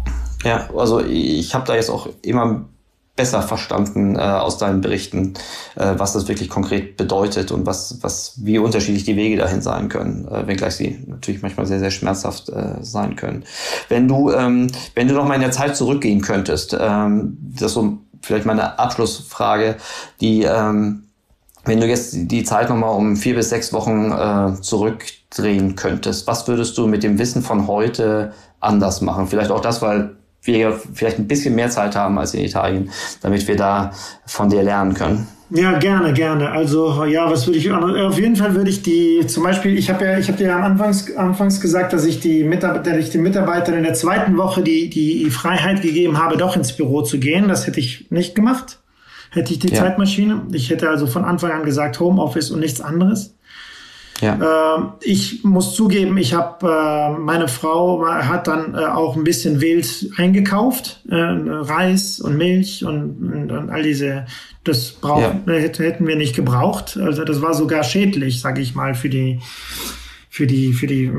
Ja, also ich habe da jetzt auch immer besser verstanden äh, aus deinen Berichten, äh, was das wirklich konkret bedeutet und was, was, wie unterschiedlich die Wege dahin sein können, äh, wenngleich sie natürlich manchmal sehr, sehr schmerzhaft äh, sein können. Wenn du, ähm, wenn du noch mal in der Zeit zurückgehen könntest, ähm, das ist so vielleicht meine Abschlussfrage, die, ähm, wenn du jetzt die Zeit noch mal um vier bis sechs Wochen äh, zurückdrehen könntest, was würdest du mit dem Wissen von heute anders machen? Vielleicht auch das, weil wir vielleicht ein bisschen mehr Zeit haben als in Italien, damit wir da von dir lernen können. Ja, gerne, gerne. Also ja, was würde ich auf jeden Fall würde ich die zum Beispiel, ich habe ja, ich habe dir am Anfangs, anfangs gesagt, dass ich die Mitarbeiter, ich den Mitarbeitern in der zweiten Woche die die Freiheit gegeben habe, doch ins Büro zu gehen. Das hätte ich nicht gemacht, hätte ich die ja. Zeitmaschine. Ich hätte also von Anfang an gesagt Homeoffice und nichts anderes. Ja. Äh, ich muss zugeben, ich habe äh, meine Frau hat dann äh, auch ein bisschen wild eingekauft, äh, Reis und Milch und, und, und all diese, das brauchen, ja. hätten wir nicht gebraucht. Also das war sogar schädlich, sage ich mal, für die für die für die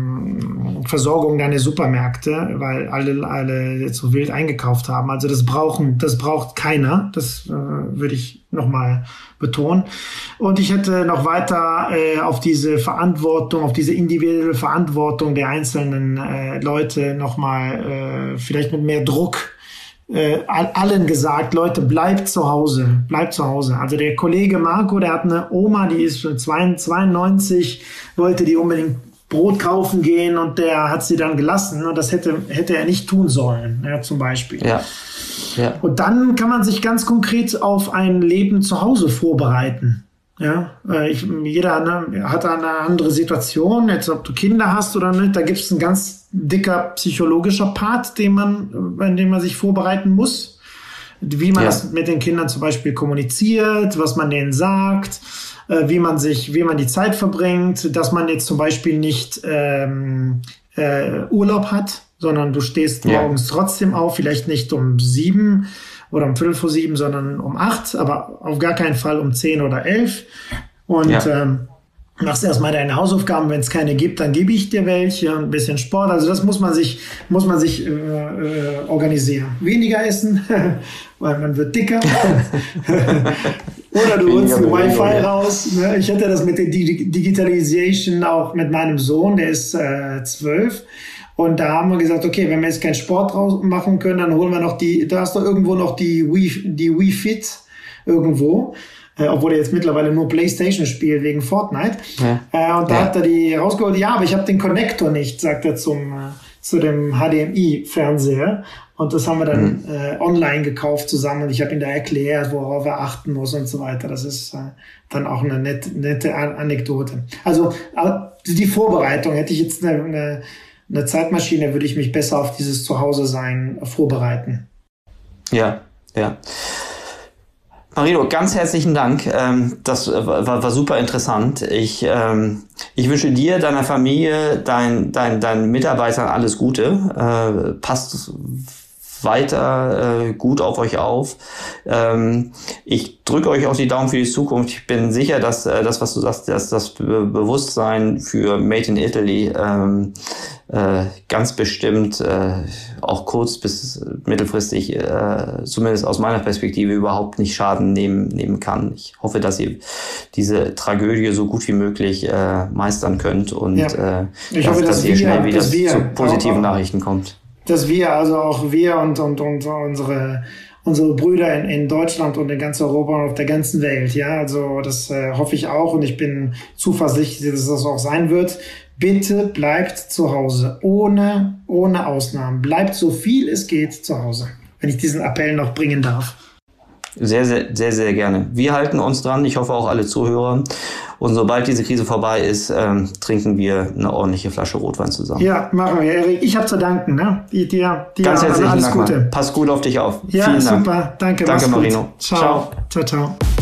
ähm, Versorgung deiner Supermärkte, weil alle alle jetzt so wild eingekauft haben. Also das brauchen das braucht keiner. Das äh, würde ich noch mal betonen. Und ich hätte noch weiter äh, auf diese Verantwortung, auf diese individuelle Verantwortung der einzelnen äh, Leute noch mal äh, vielleicht mit mehr Druck äh, allen gesagt, Leute, bleibt zu Hause, bleibt zu Hause. Also der Kollege Marco, der hat eine Oma, die ist zweiundneunzig, wollte die unbedingt Brot kaufen gehen und der hat sie dann gelassen. Und das hätte, hätte er nicht tun sollen, ja, zum Beispiel. Ja. Ja. Und dann kann man sich ganz konkret auf ein Leben zu Hause vorbereiten. Ja, ich, jeder ne, hat eine andere Situation, jetzt ob du Kinder hast oder nicht, da gibt es ein ganz dicker psychologischer Part, den man, in dem man sich vorbereiten muss. Wie man ja. das mit den Kindern zum Beispiel kommuniziert, was man denen sagt, äh, wie man sich, wie man die Zeit verbringt, dass man jetzt zum Beispiel nicht ähm, äh, Urlaub hat, sondern du stehst ja. morgens trotzdem auf, vielleicht nicht um sieben oder um Viertel vor sieben, sondern um acht, aber auf gar keinen Fall um zehn oder elf. Und ja. ähm, machst erstmal deine Hausaufgaben. Wenn es keine gibt, dann gebe ich dir welche und ein bisschen Sport. Also das muss man sich, muss man sich äh, äh, organisieren. Weniger essen, weil man wird dicker. Oder du holst ein Wi-Fi raus. Ich hatte das mit der Digitalisation auch mit meinem Sohn, der ist äh, zwölf. Und da haben wir gesagt, okay, wenn wir jetzt keinen Sport draus machen können, dann holen wir noch die, da hast du irgendwo noch die Wii, die Wii Fit irgendwo, äh, obwohl er jetzt mittlerweile nur PlayStation spielt wegen Fortnite. Ja. Äh, und da ja. hat er die rausgeholt. Ja, aber ich habe den Connector nicht, sagt er zum äh, zu dem H D M I-Fernseher. Und das haben wir dann mhm. äh, online gekauft zusammen. Und ich habe ihm da erklärt, worauf er achten muss und so weiter. Das ist äh, dann auch eine nette, nette Anekdote. Also die Vorbereitung hätte ich jetzt eine, eine Eine Zeitmaschine, würde ich mich besser auf dieses Zuhause-Sein vorbereiten. Ja, ja. Marino, ganz herzlichen Dank. Das war, war super interessant. Ich, ich wünsche dir, deiner Familie, dein, dein, deinen Mitarbeitern alles Gute. Passt weiter äh, gut auf euch auf. Ähm, ich drücke euch auch die Daumen für die Zukunft. Ich bin sicher, dass äh, das, was du sagst, dass das Be- Bewusstsein für Made in Italy ähm, äh, ganz bestimmt äh, auch kurz- bis mittelfristig, äh, zumindest aus meiner Perspektive, überhaupt nicht Schaden nehmen, nehmen kann. Ich hoffe, dass ihr diese Tragödie so gut wie möglich äh, meistern könnt und ja. äh, ich dass, hoffe, dass, dass ihr wir, schnell wieder wir zu positiven auch, Nachrichten kommt. dass wir, also auch wir und, und, und unsere, unsere Brüder in, in Deutschland und in ganz Europa und auf der ganzen Welt, ja, also das äh, hoffe ich auch und ich bin zuversichtlich, dass das auch sein wird. Bitte bleibt zu Hause, ohne, ohne Ausnahmen. Bleibt so viel es geht zu Hause, wenn ich diesen Appell noch bringen darf. Sehr, sehr, sehr, sehr gerne. Wir halten uns dran. Ich hoffe auch alle Zuhörer. Und sobald diese Krise vorbei ist, ähm, trinken wir eine ordentliche Flasche Rotwein zusammen. Ja, machen wir, Erik. Ich habe zu danken. Ne? Dir, dir Ganz herzlichen alles Dank. Gute. Pass gut auf dich auf. Ja, Vielen super. Dank. Danke, Danke, mach's Marino. Gut. Ciao. Ciao, ciao.